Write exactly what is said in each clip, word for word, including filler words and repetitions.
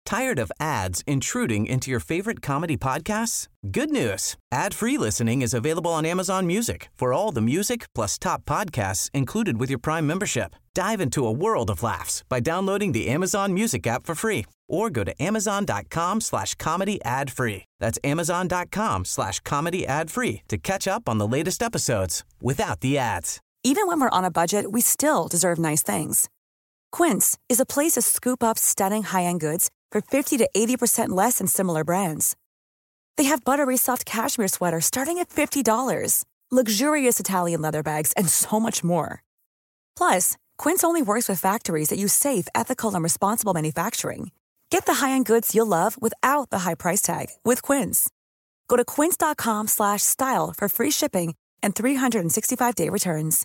Tired of ads intruding into your favorite comedy podcasts? Good news. Ad-free listening is available on Amazon Music for all the music plus top podcasts included with your Prime membership. Dive into a world of laughs by downloading the Amazon Music app for free or go to amazon.com slash comedy ad free. That's amazon.com slash comedy ad free to catch up on the latest episodes without the ads. Even when we're on a budget, we still deserve nice things. Quince is a place to scoop up stunning high-end goods for fifty to eighty percent less than similar brands. They have buttery soft cashmere sweaters starting at fifty dollars, luxurious Italian leather bags, and so much more. Plus, Quince only works with factories that use safe, ethical, and responsible manufacturing. Get the high-end goods you'll love without the high price tag with Quince. Go to quince.com slash style for free shipping and three sixty-five day returns.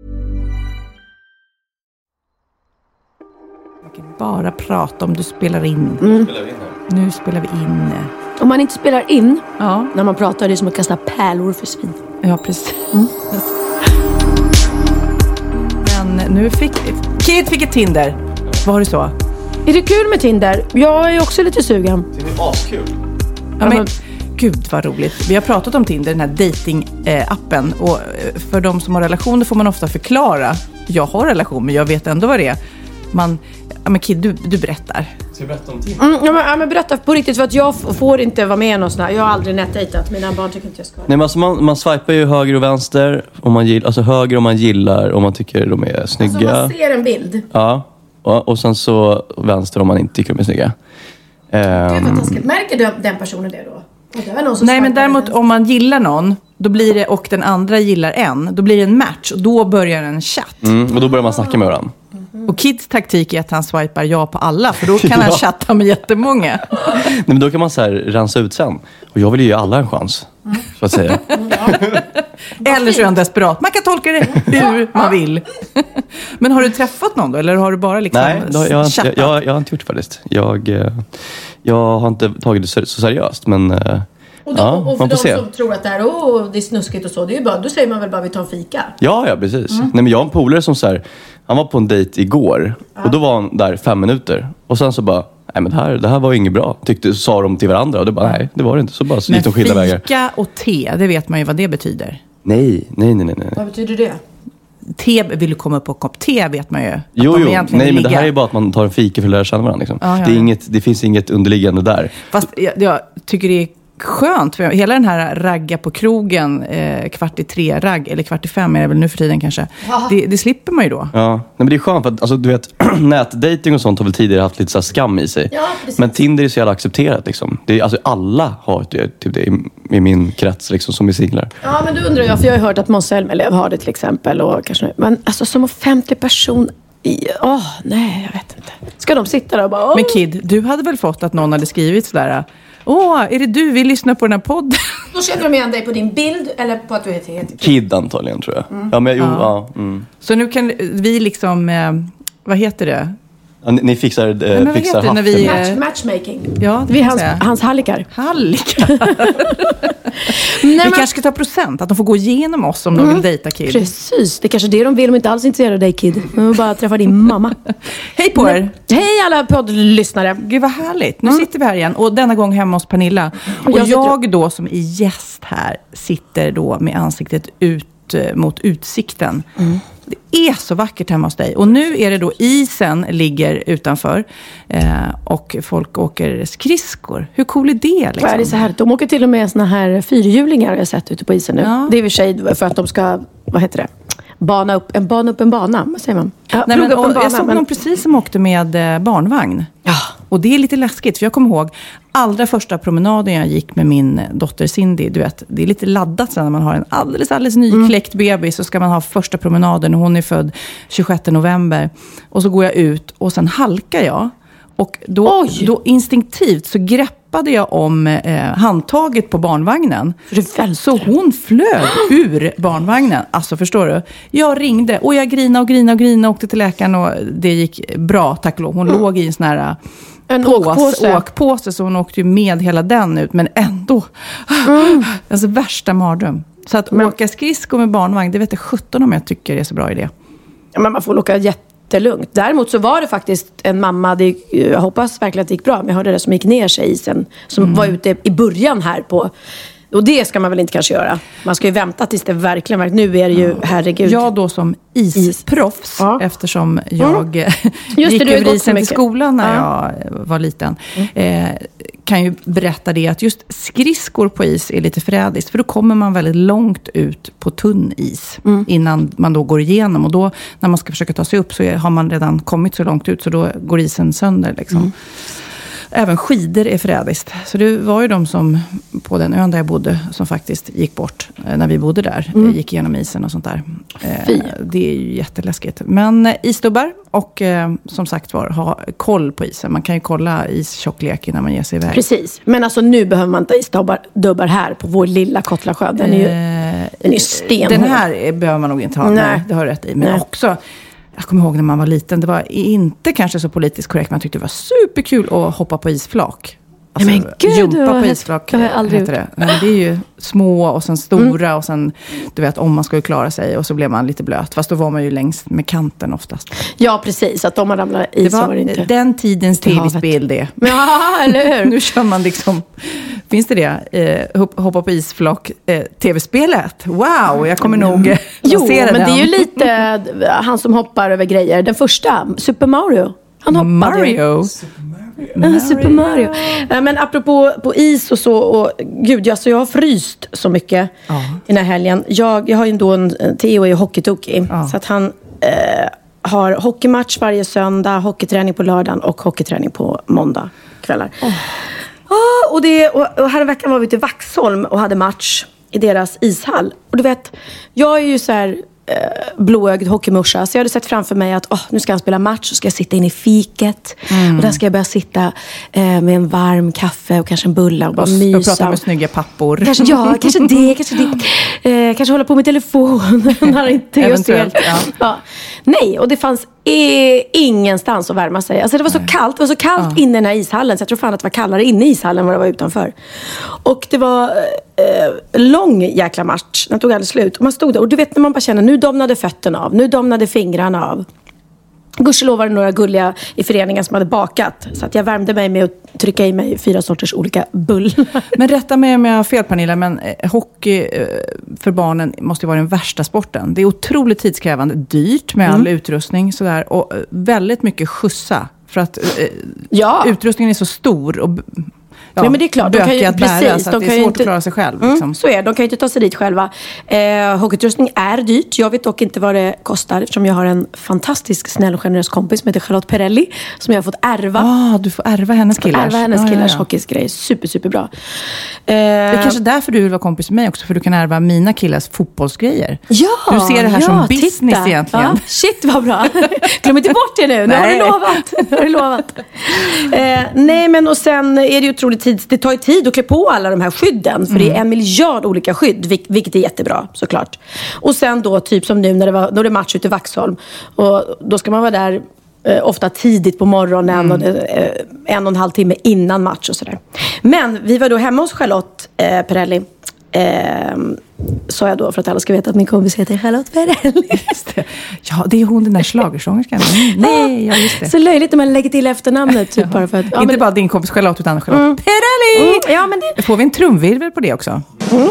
Jag kan bara prata om du spelar in. Mm. Nu spelar vi in. Om man inte spelar in, ja. När man pratar, det är som att kasta pärlor för svin. Ja, precis. Mm. Men nu fick... Kid fick ett Tinder. Var det så? Är det kul med Tinder? Jag är också lite sugen. Det är askul. Ja, men gud vad roligt. Vi har pratat om Tinder, den här dating-appen. Och för de som har relationer får man ofta förklara. Jag har relation, men jag vet ändå vad det är. Man, ja men Kid, du, du berättar. Ska jag berätta om Tinder? Mm, ja, men, ja men berätta på riktigt, för att jag f- får inte vara med någon sån här. Jag har aldrig nätdejtat, mina barn tycker inte jag ska. Nej, men alltså man, man swipar ju höger och vänster. Om man gillar, alltså höger om man gillar, om man tycker de är snygga. Alltså man ser en bild. Ja, och, och sen så vänster om man inte tycker de är snygga. Det är Um, fantastiskt. Märker du den personen det då? Det var någon som Nej, men swipade däremot den. om man gillar någon, då blir det, och den andra gillar en, då blir det en match och då börjar en chatt. mm, och då börjar man snacka med varandra. Och Kids taktik är att han swipar ja på alla, för då kan han Ja. chatta med jättemånga. Nej, men då kan man så här rensa ut sen. Och jag vill ju ge alla en chans, så att säga. Eller så är han desperat. Man kan tolka det hur man vill. Men har du träffat någon då? Eller har du bara liksom Nej, då, jag, har inte, chattat? jag, jag, jag har inte gjort det faktiskt. Jag, eh, jag har inte tagit det så, så seriöst, men eh, Och, då, ja, och för man de får se. som tror att det, här, oh, det är snuskigt och så, det är ju bara, då säger man väl bara vi tar en fika. Ja, ja, precis. Nej, men jag har en polare som så här, han var på en dejt igår. Och då var han där fem minuter. Och sen så bara, nej men det här, det här var inget bra. Tyckte, sa de till varandra. Och det bara, nej, det var det inte. Så bara så gick de skilda vägar. Men fika och te, det vet man ju vad det betyder. Nej, nej, nej, nej. Vad betyder det? Te, vill du komma upp på en kopp te vet man ju. Att Jo, de jo. egentligen Nej, vill men det ligga. här är bara att man tar en fika för att lära känna varandra. Liksom. Ja, ja, det, är ja. inget, det finns inget underliggande där. Fast jag, jag tycker det är skönt, för hela den här ragga på krogen, eh, kvart i tre ragg, eller kvart i fem är det väl nu för tiden kanske. Det, det slipper man ju då. Ja, nej, men det är skönt för att alltså, du vet, nätdating och sånt har väl tidigare haft lite så här skam i sig. Ja, precis. Men Tinder är så jävla accepterat liksom. Det är, alltså, alla har det, typ det i, i min krets liksom, som är singlar. Ja, men då undrar jag, för jag har hört att Måns Zelmerlöw har det till exempel. Och kanske, men alltså som offentlig person i... Åh, oh, nej, jag vet inte. Ska de sitta där och bara... Oh. Men Kid, du hade väl fått att någon hade skrivit sådär: åh, är det du? Vi lyssnar på den här podden. Då känner de igen dig på din bild eller på att du heter Kid? Kid antagligen, tror jag. Ja, men jo, Ja. ja. Mm. Så nu kan vi liksom, eh, vad heter det? Ja, ni, ni fixar, eh, men vad fixar heter det när haffen. vi- Match, matchmaking. Ja, det Vi är kan hans, jag säga. hans hallickar. Hallickar. Nej, Vi men, kanske ska ta procent, att de får gå igenom oss om de vill dejta Kid. precis, det är kanske det de vill. De är inte alls intresserade av dig, Kid. De vill bara träffa din mamma. Hej på er! Hej alla poddlyssnare. Gud vad härligt. Nu sitter vi här igen. Och denna gång hemma hos Pernilla. Och jag jag, sitter- då som är gäst här sitter då med ansiktet ut eh, mot utsikten. Det är så vackert hemma hos dig. Och nu är det då isen ligger utanför. Eh, och folk åker skridskor. Hur cool är det liksom? Vad är det så här? De åker till och med såna här fyrhjulingar jag har sett ute på isen nu. Ja. Det är i och för sig för att de ska, vad heter det? Bana upp en, bana upp en bana, vad säger man? Ja, Nej, men, plugga upp och, en bana, jag såg men- någon precis som åkte med eh, barnvagn. Ja. Och det är lite läskigt, för jag kommer ihåg allra första promenaden jag gick med min dotter Cindy. Du vet, det är lite laddat sen när man har en alldeles, alldeles nykläckt bebis. Så ska man ha första promenaden och hon är född tjugosjätte november. Och så går jag ut och sen halkar jag. Och då, då instinktivt så greppade jag om eh, handtaget på barnvagnen. Så hon flög ur barnvagnen. Alltså förstår du? Jag ringde och jag grinade och grinade och grinade och åkte till läkaren och det gick bra, tack och lov. Hon mm. låg i en sån här en pås, åkpåse. åkpåse, så hon åkte ju med hela den ut. Men ändå, mm. alltså värsta mardröm. Så att men, åka skridskor med barnvagn, det vet jag sjutton om jag tycker är så bra idé. Ja, men man får åka jätte jättelugnt. Däremot så var det faktiskt en mamma, det, jag hoppas verkligen att det gick bra, men jag hörde det som gick ner sig i isen. Som mm. var ute i början här på... Och det ska man väl inte kanske göra. Man ska ju vänta tills det verkligen, verkligen nu är det ju, ja. herregud. Jag då som isproffs, ja. eftersom jag mm. Just gick det, över isen till skolan när ja. jag var liten. Mm. Eh, kan ju berätta det att just skridskor på is är lite förrädiskt. För då kommer man väldigt långt ut på tunn is mm. innan man då går igenom. Och då när man ska försöka ta sig upp så har man redan kommit så långt ut så då går isen sönder liksom. Mm. Även skidor är förrädiskt. Så det var ju de som på den ön där jag bodde som faktiskt gick bort när vi bodde där. Mm. Gick igenom isen och sånt där. Fy. Det är ju jätteläskigt. Men isdubbar och som sagt var ha koll på isen. Man kan ju kolla istjocklek innan man ger sig iväg. Precis. Men alltså nu behöver man inte isdubbar här på vår lilla Kottlasjö. Den är ju, eh, den är ju stenhård. Den här behöver man nog inte ha. Nej. Nej, det har rätt i. Men Nej. också... Jag kommer ihåg när man var liten, det var inte kanske så politiskt korrekt, men jag tyckte det var superkul att hoppa på isflak. Alltså, men gud, jumpa på isflak, det har jag aldrig heter det. Men det är ju små och sen stora mm. och sen, du vet, om man skulle klara sig och så blev man lite blöt. Fast då var man ju längst med kanten oftast. Ja, precis. Att om man ramlar i det så var, var det inte... den tidens tv-spel det. Ja, eller hur? Nu kör man liksom... Finns det det? Eh, hoppa på isflak. Eh, tv-spelet. Wow, jag kommer nog eh, Jo, men den. det är ju lite han som hoppar över grejer. Den första, Super Mario. Han hoppade. Mario? Mario. Super Mario. Men apropå på is och så, och gud, alltså jag har fryst så mycket ja. i den här helgen. Jag, jag har ju ändå en Theo är hockeytokig, ja. så att han eh, har hockeymatch varje söndag, hockeyträning på lördagen och hockeyträning på måndag kvällar. Oh. Oh, och, det, och, och här veckan var vi till Vaxholm och hade match i deras ishall. Och du vet, jag är ju så här blåögd hockeymorsa. Så jag hade sett framför mig att oh, nu ska han spela match och ska jag sitta in i fiket. Mm. Och där ska jag börja sitta eh, med en varm kaffe och kanske en bulla och bara och, mysa. Och prata med snygga pappor. Kanske, ja, kanske det. Kanske, det. Eh, kanske hålla på med telefon. när inte just helt. Ja. Ja. Nej, och det fanns eh, ingenstans att värma sig. Alltså det var så Nej. kallt. Det var så kallt ja. inne i den här ishallen. Så jag tror fan att det var kallare inne i ishallen än vad det var utanför. Och det var eh, lång jäkla match. Den tog aldrig slut. Och man stod där. Och du vet när man bara känner, nu domnade fötterna av. Nu domnade fingrarna av. Gudskelov var det några gulliga i föreningen som hade bakat. Så att jag värmde mig med att trycka i mig fyra sorters olika bullar. Men rätta mig om jag har fel, Pernilla. Men eh, hockey eh, för barnen måste ju vara den värsta sporten. Det är otroligt tidskrävande. Dyrt med all mm. utrustning. Sådär, och eh, väldigt mycket skjutsa. För att eh, ja. utrustningen är så stor och... Ja, Nej, men det är klart, de kan ju, att precis, bära, så de det kan är ju svårt inte, att klara sig själv. Mm, liksom. Så är det, de kan ju inte ta sig dit själva. Eh, hockeyutrustning är dyrt. Jag vet dock inte vad det kostar, eftersom jag har en fantastisk snäll och generös kompis som heter Charlotte Perrelli, som jag har fått ärva. Ah, du får ärva hennes killars. Ärva hennes ah, killars ja, ja. hockeysgrej. Super, super bra. Eh, det är kanske därför du vill vara kompis med mig också, för du kan ärva mina killars fotbollsgrejer. Ja, du ser det här ja, som business titta. egentligen. Ja, shit, vad bra. Glöm inte bort det nu. Nu har du lovat. Nu har du lovat. Eh, nej, men och sen är det ju otroligt tid. Det tar ju tid att klä på alla de här skydden. För mm. det är en miljard olika skydd, vilket är jättebra såklart. Och sen då, typ som nu när det var då det match ute i Vaxholm. Och då ska man vara där eh, ofta tidigt på morgonen. Mm. Och, eh, en och en halv timme innan match och sådär. Men vi var då hemma hos Charlotte eh, Perrelli. Eh, sa jag då, för att alla ska veta att min kompis heter Charlotte Perrelli. Just det. Ja, det är hon den där schlagersångerskan. Mm, nej, ja, just det. Så löjligt när man lägger till efternamnet. Typ, bara för att, ja, inte men... bara din kompis Charlotte, utan Charlotte mm. Perrelli. Mm, ja, men det... Får vi en trumvirvel på det också? Mm.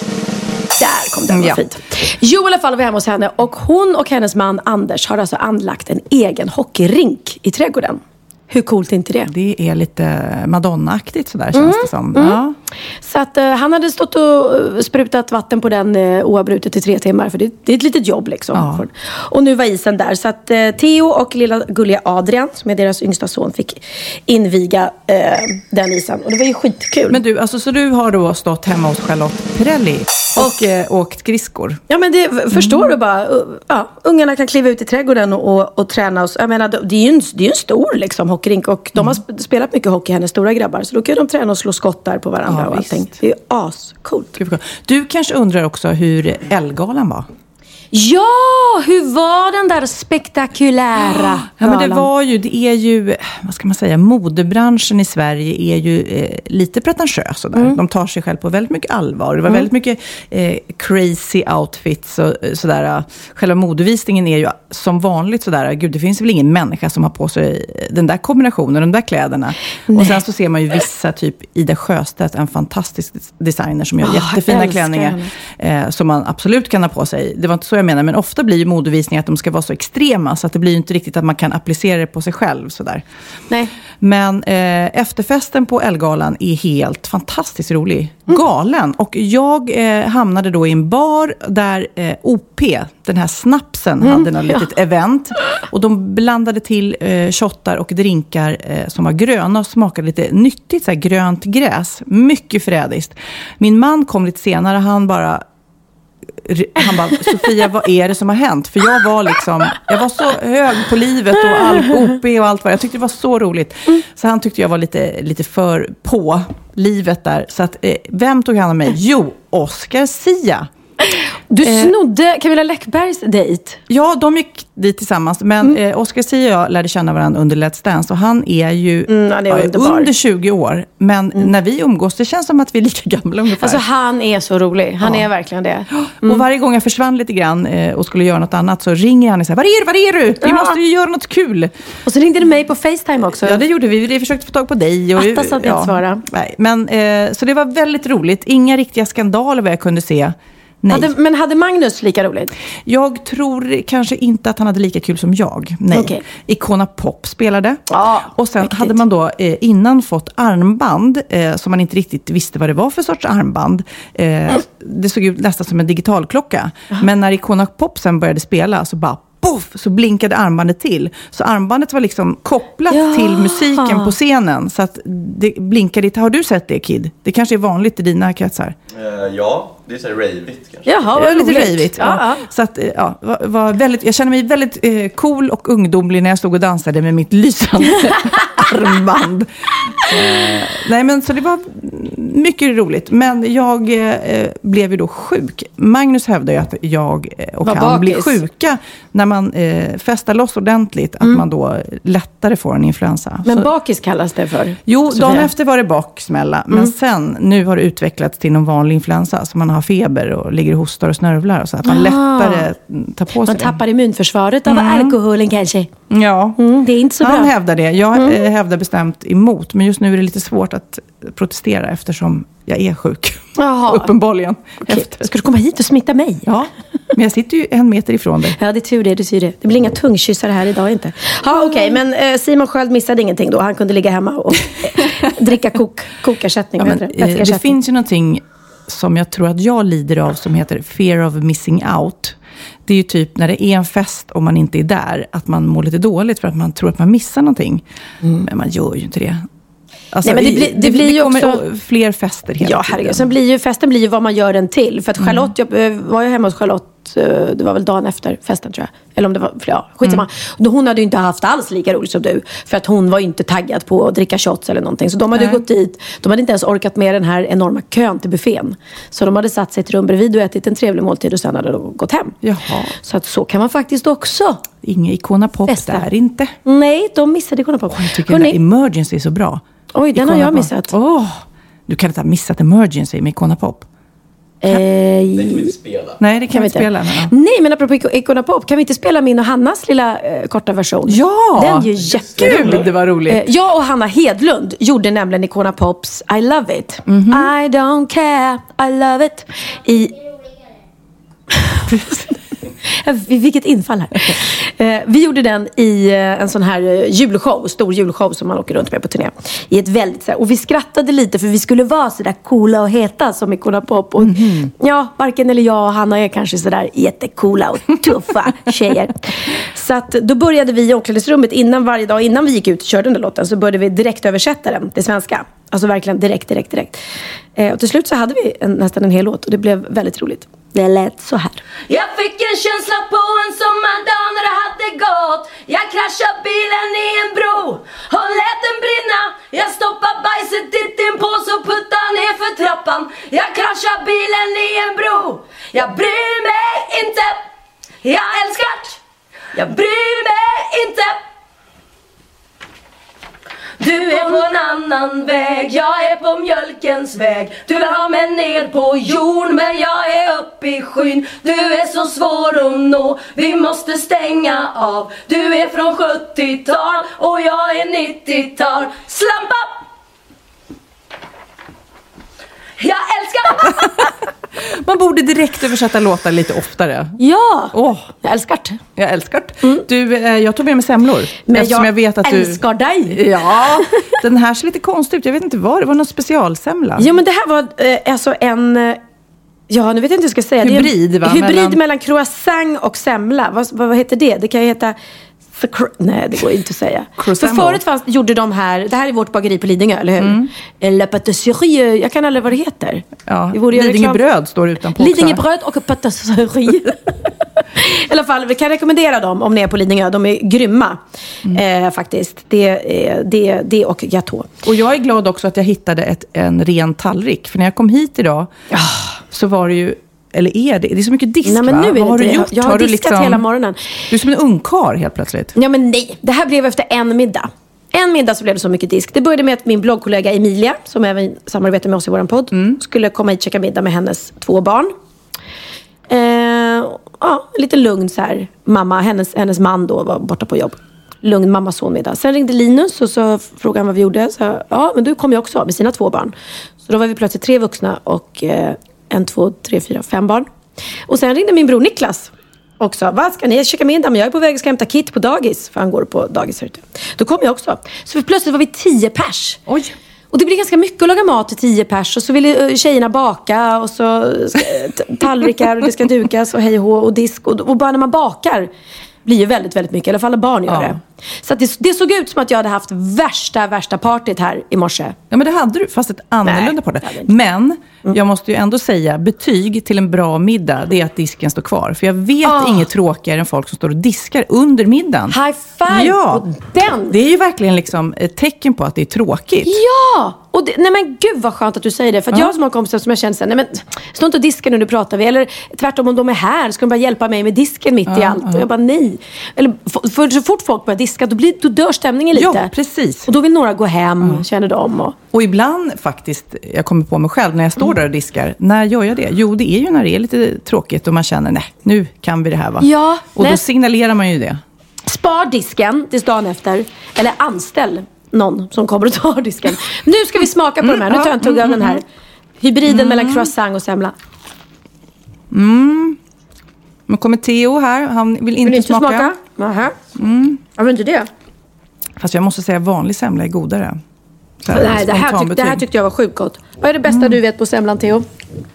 Där kom den, vad ja. fint. Jo, i alla fall var vi hemma hos henne. Och hon och hennes man Anders har alltså anlagt en egen hockeyrink i trädgården. Hur coolt är inte det? Det är lite Madonna-aktigt sådär, känns mm, det som. Mm. Ja. Så att uh, han hade stått och sprutat vatten på den uh, oavbrutet i tre timmar. För det, det är ett litet jobb liksom. Ja. Och nu var isen där. Så att uh, Theo och lilla gulliga Adrian, som är deras yngsta son, fick inviga uh, den isen. Och det var ju skitkul. Men du, alltså, så du har då stått hemma hos Charlotte Perrelli och uh, åkt skridskor? Ja, men det förstår mm. du bara. Uh, ja, ungarna kan kliva ut i trädgården och, och, och träna. Och, jag menar, det är ju en, det är en stor liksom, hockeyrink. Och de har mm. spelat mycket hockey, hennes stora grabbar. Så då kan de träna och slå skott där på varandra. Ja, och allting. Det är ascoolt. Du kanske undrar också hur Ellegalan var? Ja, hur var den där spektakulära Ja, men det var ju, det är ju, vad ska man säga, modebranschen i Sverige är ju eh, lite pretentiös sådär. Mm. De tar sig själv på väldigt mycket allvar. Det var mm. väldigt mycket eh, crazy outfits och sådär. Själva modevisningen är ju som vanligt sådär, gud det finns väl ingen människa som har på sig den där kombinationen, de där kläderna. Nej. Och sen så ser man ju vissa, typ Ida Sjöstedt, en fantastisk designer som gör oh, jättefina klänningar eh, som man absolut kan ha på sig. Det var inte så jag menar, men ofta blir ju modevisningar att de ska vara så extrema så att det blir ju inte riktigt att man kan applicera det på sig själv sådär. Nej. Men eh, efterfesten på Ellegalan är helt fantastiskt rolig. Mm. Galen. Och jag eh, hamnade då i en bar där eh, O P, den här snapsen, mm. hade något litet ja. event. Och de blandade till eh, shottar och drinkar eh, som var gröna och smakade lite nyttigt, så här grönt gräs. Mycket frädiskt. Min man kom lite senare, han bara... Han bara, Sofia, vad är det som har hänt? För jag var liksom, jag var så hög på livet och all O P och allt vad. Jag tyckte det var så roligt. Mm. Så han tyckte jag var lite, lite för på livet där. Så att, eh, vem tog hand om mig? Jo, Oscar Sia. Du snodde Camilla Läckbergs dejt. Ja, de gick dit tillsammans. Men mm. eh, Oscar Sia och jag lärde känna varandra under Let's Dance. Och han är ju mm, han är ja, under tjugo år. Men mm. när vi umgås, det känns som att vi är lika gamla ungefär. Alltså han är så rolig. Han ja. är verkligen det. Mm. Och varje gång jag försvann lite grann eh, och skulle göra något annat så ringer han och säger, var är du, var är du? Vi ja. måste ju göra något kul. Och så ringde du mig på FaceTime också. Ja, det gjorde vi. Vi försökte få tag på dig. Och, Attas hade ja, inte svara. Nej, men, eh, så det var väldigt roligt. Inga riktiga skandaler vad jag kunde se. Hade, men hade Magnus lika roligt? Jag tror kanske inte att han hade lika kul som jag. Nej. Okay. Icona Pop spelade. Ah, och sen riktigt. hade man då eh, innan fått armband eh, som man inte riktigt visste vad det var för sorts armband. Eh, mm. Det såg ut nästan som en digitalklocka. Uh-huh. Men när Icona Pop sen började spela så bara puff, så blinkade armbandet till. Så armbandet var liksom kopplat ja. till musiken på scenen. Så att det blinkade. Har du sett det, Kid? Det kanske är vanligt i dina kretsar. Uh, ja, det är så rejvigt kanske. Jaha, ja, lite rejvigt. Ja. Ja. Så att, ja, var, var väldigt, jag kände mig väldigt eh, cool och ungdomlig när jag stod och dansade med mitt lysande armband. Uh, nej, men så det var mycket roligt. Men jag eh, blev ju då sjuk. Magnus hävdade ju att jag och var han bakis. blir sjuka när man eh, festar loss ordentligt. Att mm. man då lättare får en influensa. Men så, bakis kallas det för? Jo, Sofia. Dagen efter var det baksmälla. Men mm. sen, nu har det utvecklats till någon vanlig influensa. Så man har feber och ligger och hostar och snörvlar. Och så att man ah. lättare tar på sig Man det. tappar immunförsvaret av mm. alkoholen kanske. Ja, mm, det är inte så han bra. hävdar det. Jag mm. eh, hävdar bestämt emot. Men just nu är det lite svårt att protestera eftersom jag är sjuk. Jaha. Uppenbarligen. Okay. Ska du komma hit och smitta mig? Ja, men jag sitter ju en meter ifrån dig. Ja, det är tur det, du ser det. Det blir inga tungkyssar här idag inte. Ja, okej, okay, men eh, Simon Sköld missade ingenting då. Han kunde ligga hemma och eh, dricka kok, kokersättning. Ja, men, det det finns ju någonting som jag tror att jag lider av som heter fear of missing out. Det är ju typ när det är en fest och man inte är där, att man mår lite dåligt för att man tror att man missar någonting. Mm. Men man gör ju inte det. Alltså, Nej, men det, bli, det, det blir det ju också fler fester hela ja, herregud. Sen blir ju festen blir ju vad man gör den till. För att Charlotte, mm. jag var ju hemma hos Charlotte, det var väl dagen efter festen tror jag. Eller om det var, ja, skitsamma. Mm. Hon hade ju inte haft alls lika roligt som du. För att hon var ju inte taggad på att dricka shots eller någonting. Så de hade Nej. gått dit, de hade inte ens orkat med den här enorma kön till buffén. Så de hade satt sig i ett rum bredvid och ätit en trevlig måltid och sen hade de gått hem. Jaha. Så att så kan man faktiskt också. Inga Icona Pop festa. Där inte. Nej, de missade Icona Pop. Jag tycker Hörrni, den där Emergency är så bra. Oj, den Icona har jag Pop. missat. Oh, du kan inte ha missat Emergency med Icona Pop. Kan... Eh, det kan vi inte spela. Nej, det kan, kan vi inte spela. Nej. nej, men apropå Icona Pop, kan vi inte spela min och Hannas lilla eh, korta version? Ja! Den är ju jätterolig. Det var roligt. Eh, jag och Hanna Hedlund gjorde nämligen Icona Pops I Love It. Mm-hmm. I don't care, I love it. I... Vilket infall här. Eh, vi gjorde den i eh, en sån här eh, julshow, stor julshow som man åker runt med på turné. I ett väldigt så här, och vi skrattade lite för vi skulle vara så där coola och heta som Icona Pop. Och, mm-hmm. ja, varken eller jag och Hanna är kanske så där jättecoola och tuffa tjejer. Så att då började vi i omklädningsrummet innan varje dag, innan vi gick ut och körde den där låten, så började vi direkt översätta den till svenska. Alltså verkligen direkt, direkt, direkt. Eh, och till slut så hade vi en, nästan en hel låt och det blev väldigt roligt. Det lät så här. Jag fick en känsla på en sommardag när det hade gått. Jag kraschade bilen i en bro och lät den brinna. Jag stoppade bajset ditt in på så puttade ner för trappan. Jag kraschade bilen i en bro. Jag bryr mig inte. Jag älskar det. Jag bryr mig inte. Du är på en annan väg, jag är på mjölkens väg. Du vill ha mig ner på jord, men jag är uppe i skyn. Du är så svår att nå, vi måste stänga av. Du är från sjuttiotal och jag är nittiotal. Slampa! Jag älskar! Man borde direkt översätta låtar lite oftare. Ja, oh. jag älskar det. Jag älskar det. Mm. Du, eh, jag tog med mig semlor. Men jag, jag vet att älskar du... dig. Ja, den här ser lite konstig ut. Jag vet inte vad, det var någon specialsemla. Ja, men det här var eh, alltså en... Eh, ja, nu vet jag inte vad jag ska säga. Hybrid, va? Hybrid mellan... mellan croissant och semla. Vad, vad, vad heter det? Det kan ju heta... För, nej, det går inte att säga. För förut fanns, gjorde de här... Det här är vårt bageri på Lidingö, eller hur? Mm. La patisserie, jag kan aldrig vad det heter. Ja, Lidingöbröd står utanpå. Lidingöbröd och patisserie. I alla fall, vi kan rekommendera dem om ni är på Lidingö. De är grymma, mm. eh, faktiskt. Det, eh, det, det och gâteau. Och jag är glad också att jag hittade ett, en ren tallrik. För när jag kom hit idag oh. så var det ju... Eller är det? Det är så mycket disk, nej, men nu va? Vad har det. du gjort? Jag har, har diskat liksom... hela morgonen. Du är som en ungkar helt plötsligt. Ja, men nej. Det här blev efter en middag. En middag så blev det så mycket disk. Det började med att min bloggkollega Emilia, som även samarbetar med oss i vår podd, mm. skulle komma hit och käka middag med hennes två barn. Eh, ja, lite lugn så här. Mamma, hennes, hennes man då var borta på jobb. Lugn mamma-son-middag. Sen ringde Linus och så frågade han vad vi gjorde. Så, ja, men du kom ju också med sina två barn. Så då var vi plötsligt tre vuxna och... Eh, en, två, tre, fyra, fem barn. Och sen ringde min bror Niklas också. Vad ska ni käka middag? Men jag är på väg att ska hämta Kit på dagis. För han går på dagis här ute. Då kom jag också. Så plötsligt var vi tio pers. Oj. Och det blir ganska mycket att laga mat till tio pers. Och så ville tjejerna baka. Och så tallrikar och det ska dukas. Och hej och hå och disk. Och, och bara när man bakar blir ju väldigt, väldigt mycket. I alla fall barn gör ja. det. Så att det, det såg ut som att jag hade haft värsta, värsta partyt här i morse. Ja, men det hade du. Fast ett annorlunda party. Men mm. jag måste ju ändå säga, betyg till en bra middag, det är att disken står kvar. För jag vet oh. inget tråkigare än folk som står och diskar under middagen. High five ja. på den! Det är ju verkligen liksom ett tecken på att det är tråkigt. Ja! Och det, nej men gud vad skönt att du säger det. För att ja. jag som har kompisar som jag känner sen, nej men stå inte och diska nu, nu pratar vi. Eller tvärtom, om de är här ska de bara hjälpa mig med disken mitt ja, i allt. Ja. Och jag bara nej. Eller för, för så fort folk börjar diska, då, blir, då dör stämningen lite. Ja, precis. Och då vill några gå hem, ja. känner de. Och... och ibland faktiskt, jag kommer på mig själv när jag står mm. där och diskar. När gör jag det? Jo, det är ju när det är lite tråkigt och man känner, nej, nu kan vi det här va? Ja. Och nej. Då signalerar man ju det. Spar disken tills dagen efter. Eller anställ någon som kommer och tar disken. Nu ska vi smaka på mm, de här. Nu tar jag en tugga mm, av den här hybriden mm. mellan croissant och semla. Mm. Men kommer Theo här. Han vill inte, vill inte smaka. smaka? Nähä. Mm. Jag vill inte det. Fast jag måste säga vanlig semla är godare. Här, Nej, det, här tyck, det här tyckte jag var sjukt gott. Vad är det bästa mm. du vet på semlan, Theo?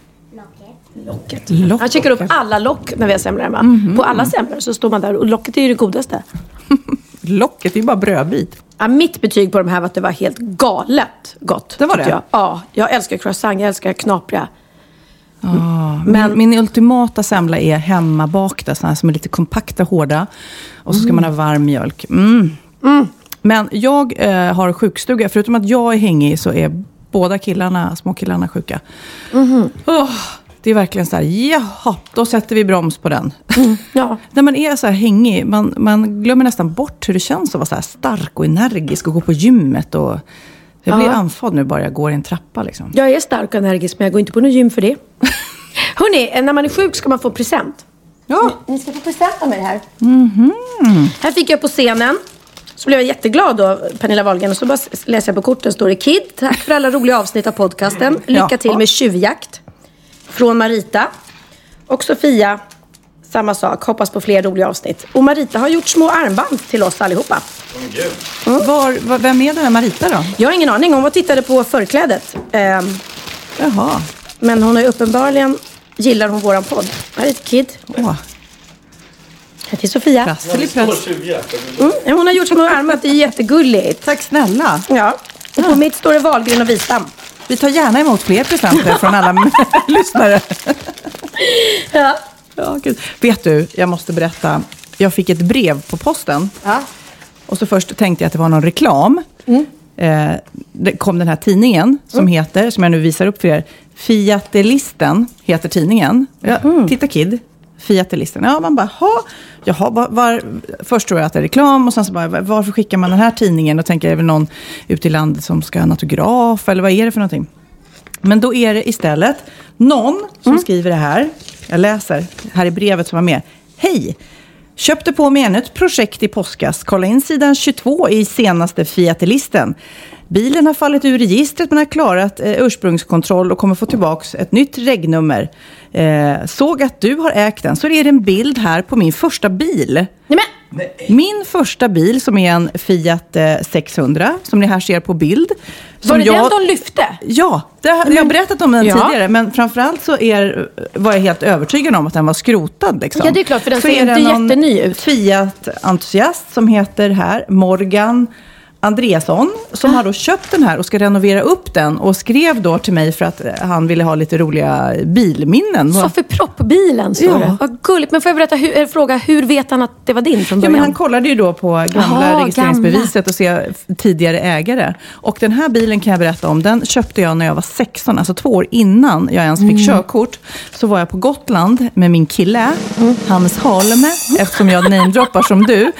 Locket. Locket. Han checkar upp alla lock när vi har semlor hemma. Mm-hmm. På alla semlor så står man där och locket är ju det godaste. Locket är ju bara brödbit. Ja, mitt betyg på de här var att det var helt galet gott. Det var det? Jag. Ja, jag älskar croissant, jag älskar knapriga. Oh, men min, min ultimata semla är hemmabakta, såna här som är lite kompakta, hårda. Och så ska mm. man ha varm mjölk. Mm. Mm. Men jag eh, har sjukstuga. Förutom att jag är hängig så är båda killarna, små killarna sjuka. Mm. Oh, det är verkligen så här, jaha, då sätter vi broms på den. Mm. Ja. När man är så här hängig, man, man glömmer nästan bort hur det känns att vara så här stark och energisk och gå på gymmet. Och jag blir ja. andfådd nu bara jag går i en trappa liksom. Jag är stark och energisk, men jag går inte på någon gym för det. Hörrni, när man är sjuk ska man få present. Ja. Ni ska få present av mig här. Mm-hmm. Här fick jag på scenen. Så blev jag jätteglad då, Pernilla Wahlgren. Och så bara läser jag på korten, står det Kid. Tack för alla roliga avsnitt av podcasten. Lycka ja. till med tjuvjakt. Från Marita. Och Sofia, samma sak. Hoppas på fler roliga avsnitt. Och Marita har gjort små armband till oss allihopa. Mm. Var, var, vem är den här Marita då? Jag har ingen aning. Hon var tittade på förklädet. Um, Jaha. Men hon har ju uppenbarligen gillar hon våran podd. Här är ett Kid. Åh. Här till Sofia. Prasslig prass. Mm, hon har gjort små armar. Det är jättegulligt. Tack snälla. Ja. Och på mitt står det Wahlgren och Wistam. Vi tar gärna emot fler presenter från alla lyssnare. Ja. Ja, gud. Vet du, jag måste berätta. Jag fick ett brev på posten. Ja. Och så först tänkte jag att det var någon reklam. Mm. Eh, det kom den här tidningen som mm. heter, som jag nu visar upp för er. Fiatelisten heter tidningen. Ja, mm. titta Kid. Fiat-listan. Ja, man bara, ha, jaha, var, var, först tror jag att det är reklam och sen så bara, varför skickar man den här tidningen? Och tänker, är det väl någon ute i landet som ska ha en autograf eller vad är det för någonting? Men då är det istället någon som mm. skriver det här. Jag läser här i brevet som var med. Hej! Köpte på mig ännu ett projekt i påskas. Kolla in sidan tjugotvå i senaste Fiat-listen. Bilen har fallit ur registret men har klarat eh, ursprungskontroll och kommer få tillbaka ett nytt regnummer. Eh, såg att du har ägt den, så är det en bild här på min första bil. Nej, men. Min första bil som är en Fiat eh, sexhundra som ni här ser på bild. Som var det jag, den de lyfte? Ja, det har jag berättat om den ja. tidigare. Men framförallt så är, var jag helt övertygad om att den var skrotad. Liksom. Ja, det är klart, för den så ser inte jätteny ut. Fiat-entusiast som heter här Morgan Andreasson som har då köpt den här och ska renovera upp den och skrev då till mig för att han ville ha lite roliga bilminnen. Så för proppbilen så ja. Vad gulligt. Men får jag berätta, hur, fråga, hur vet han att det var din från början? Ja, men han kollade ju då på gamla Aha, registreringsbeviset gamla. Och se tidigare ägare. Och den här bilen kan jag berätta om, den köpte jag när jag var sexton, alltså två år innan jag ens fick mm. körkort. Så var jag på Gotland med min kille, mm. Hans Holm, eftersom jag namedroppar som du.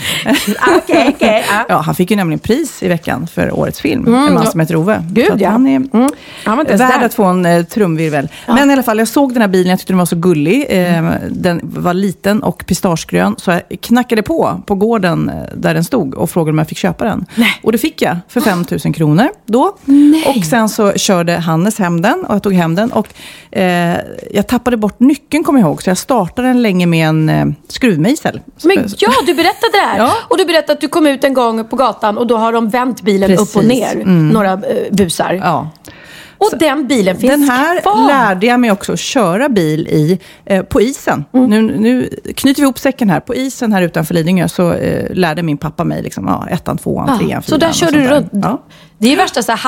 okay, okay, uh. Ja, han fick ju nämligen pris i veckan för årets film. Mm, en man som heter Ove. Gud, ja. Han är mm. värd att få en eh, trumvirvel. Ja. Men i alla fall, jag såg den här bilen, jag tyckte den var så gullig. Eh, mm. Den var liten och pistagegrön. Så jag knackade på på gården där den stod och frågade om jag fick köpa den. Nej. Och det fick jag för fem tusen kronor då. Nej. Och sen så körde Hannes hem den och jag tog hem den. Och eh, jag tappade bort nyckeln, kommer jag ihåg. Så jag startade den länge med en eh, skruvmejsel. Men ja, du berättade det här. Ja. Och du berättade att du kom ut en gång på gatan och då har de vänt bilen Precis. upp och ner. Mm. Några uh, busar. Ja. Och så den bilen finns Den här kvar. lärde jag mig också att köra bil i eh, på isen. Mm. Nu, nu knyter vi ihop säcken här. På isen här utanför Lidingö så eh, lärde min pappa mig liksom, ja, ettan, tvåan, ja. trean, Så där körde du runt. Ja. Det är ju värsta så här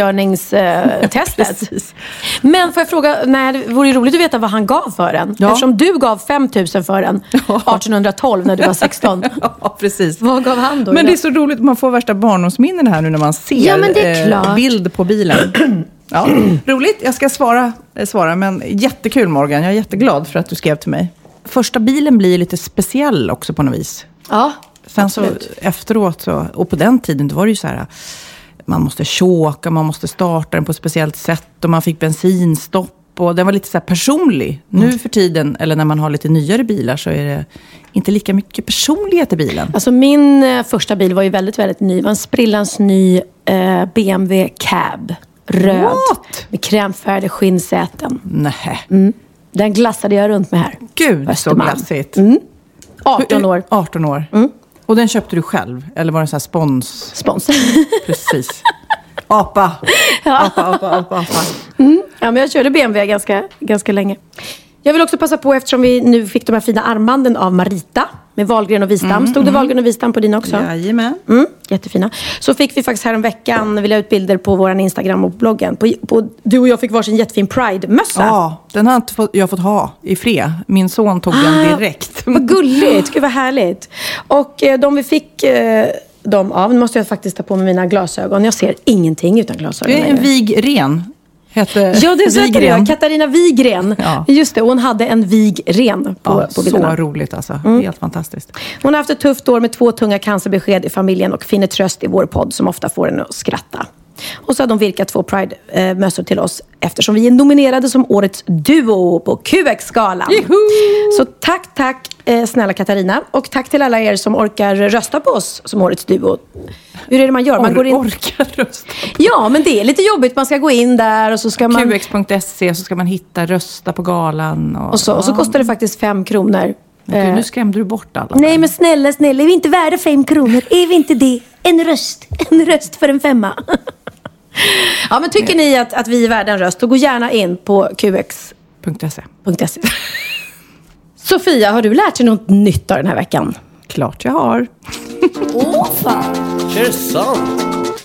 halkkörningstestet. Eh, Men får jag fråga, nej, det vore ju roligt att veta vad han gav för den. Ja. Eftersom du gav fem tusen för den arton tolv när du var sexton. Ja, precis. Vad gav han då? Men det är så roligt, man får värsta barndomsminnen här nu när man ser ja, men det är eh, bild på bilen. Ja, roligt. Jag ska svara, svara, men jättekul Morgan. Jag är jätteglad för att du skrev till mig. Första bilen blir lite speciell också på något vis. Ja, Sen absolut. så efteråt så, och på den tiden då var det ju så här, man måste choka, man måste starta den på ett speciellt sätt och man fick bensinstopp och den var lite så här personlig. Mm. Nu för tiden, eller när man har lite nyare bilar så är det inte lika mycket personlighet i bilen. Alltså min eh, första bil var ju väldigt, väldigt ny. Det var en sprillans ny eh, B M W Cab. Röd. What? Med krämfärgade skinnsäten. Nej. Mm. Den glassade jag runt med här. Gud, så glassigt. Mm. arton år. arton år. Mm. Och den köpte du själv? Eller var det en sån här spons? Spons. Precis. Apa. Ja. Apa, apa, apa, apa. Mm. Ja, men jag körde B M W ganska, ganska länge. Jag vill också passa på, eftersom vi nu fick de här fina armbanden av Marita. Med Wahlgren och Wistam. Mm, Stod det mm. Wahlgren och Wistam på dina också? Jajamän. Mm, jättefina. Så fick vi faktiskt här en veckan, vill jag ut bilder på vår Instagram och bloggen. På, på, du och jag fick varsin jättefin Pride-mössa. Ja, den har inte fått, jag fått ha i fred. Min son tog ah, den direkt. Vad gulligt, gud vad härligt. Och eh, de vi fick eh, dem av, nu måste jag faktiskt ta på mig mina glasögon. Jag ser ingenting utan glasögon. Det är en Vigren. Hette ja, det är så heter det. Katarina Vigren. Ja. Just det, hon hade en Vigren på, ja, på bilderna. Så roligt alltså. Mm. Helt fantastiskt. Hon har haft ett tufft år med två tunga cancerbesked i familjen och finner tröst i vår podd som ofta får henne att skratta. Och så har de virkat två Pride-mössor till oss eftersom vi är nominerade som årets duo på Q X-skalan. Så tack, tack snälla Katarina. Och tack till alla er som orkar rösta på oss som årets duo. Hur är det man gör? Man Or- går in... Orkar rösta på. Ja, men det är lite jobbigt. Man ska gå in där och så ska man... Q X punkt se så ska man hitta rösta på galan. Och, och, så, och så kostar det faktiskt fem kronor. Men nu skrämde du bort alla. Nej, men snälla, snälla. Är vi inte värda fem kronor? Är vi inte det? En röst. En röst för en femma. Ja, men tycker ni att, att vi är värda en röst, då gå gärna in på Q X punkt se. Sofia, har du lärt dig något nytt av den här veckan? Klart jag har. Åh fan, Är det sant?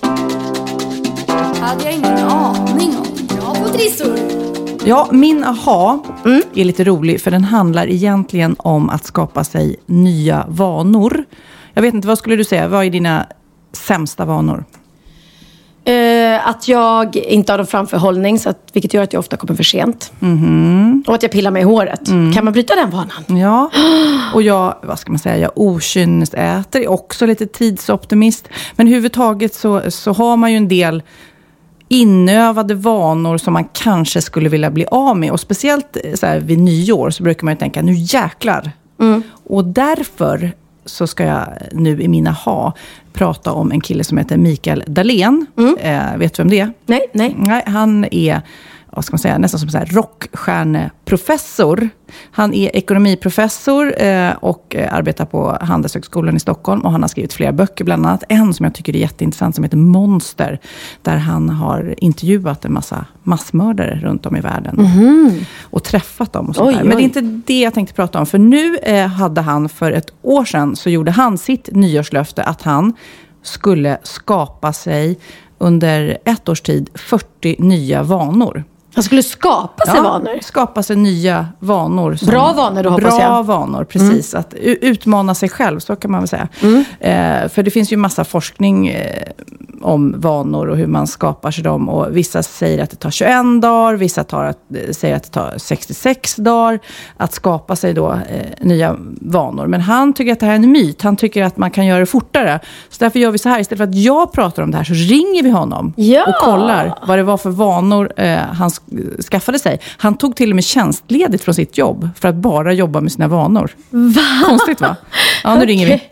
hade jag ingen aning om. Bra på trissor. Ja, min aha mm. är lite rolig för den handlar egentligen om att skapa sig nya vanor. Jag vet inte, vad skulle du säga? Vad är dina sämsta vanor? Eh, att jag inte har någon framförhållning, så att, vilket gör att jag ofta kommer för sent. Mm. Och att jag pillar mig i håret. Mm. Kan man bryta den vanan? Ja, och jag, vad ska man säga, jag okynnesäter, är också lite tidsoptimist. Men överhuvudtaget så, så har man ju en del inövade vanor som man kanske skulle vilja bli av med. Och speciellt så här, vid nyår så brukar man ju tänka, nu jäklar. Mm. Och därför så ska jag nu i mina ha prata om en kille som heter Mikael Dahlén. Mm. Eh, vet du vem det är? Nej, nej. Nej, han är, vad ska man säga, nästan som så här rockstjärneprofessor. Han är ekonomiprofessor eh, och eh, arbetar på Handelshögskolan i Stockholm. Och han har skrivit flera böcker, bland annat en som jag tycker är jätteintressant som heter Monster. Där han har intervjuat en massa massmördare runt om i världen. Mm-hmm. Och träffat dem och sånt oj, där. Men det är inte det jag tänkte prata om. För nu eh, hade han för ett år sedan så gjorde han sitt nyårslöfte att han skulle skapa sig under ett års tid fyrtio nya vanor. Han skulle skapa sig ja, vanor? skapa sig nya vanor. Som, bra vanor då, hoppas jag. Bra vanor, precis. Mm. Att utmana sig själv, så kan man väl säga. Mm. Eh, för det finns ju massa forskning eh, om vanor och hur man skapar sig dem. Och vissa säger att det tar tjugoen dagar, vissa tar att, säger att det tar sextiosex dagar att skapa sig då eh, nya vanor. Men han tycker att det här är en myt. Han tycker att man kan göra det fortare. Så därför gör vi så här, istället för att jag pratar om det här så ringer vi honom ja. och kollar vad det var för vanor eh, han skaffade sig. Han tog till och med tjänstledigt från sitt jobb för att bara jobba med sina vanor. Va? Konstigt, va? Ja, nu okay. ringer vi.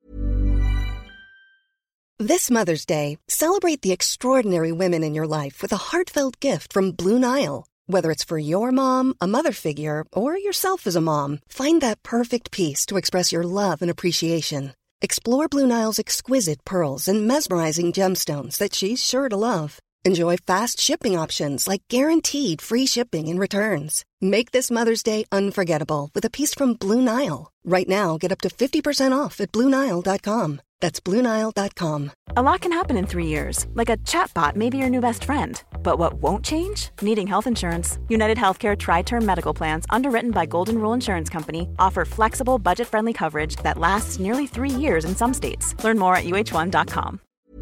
This Mother's Day, celebrate the extraordinary women in your life with a heartfelt gift from Blue Nile. Whether it's for your mom, a mother figure, or yourself as a mom, find that perfect piece to express your love and appreciation. Explore Blue Nile's exquisite pearls and mesmerizing gemstones that she's sure to love. Enjoy fast shipping options like guaranteed free shipping and returns. Make this Mother's Day unforgettable with a piece from Blue Nile. Right now, get up to fifty percent off at blue nile dot com. That's blue nile dot com. A lot can happen in three years. Like a chatbot may be your new best friend. But what won't change? Needing health insurance. United Healthcare Tri-Term Medical Plans, underwritten by Golden Rule Insurance Company, offer flexible, budget-friendly coverage that lasts nearly three years in some states. Learn more at u h one dot com.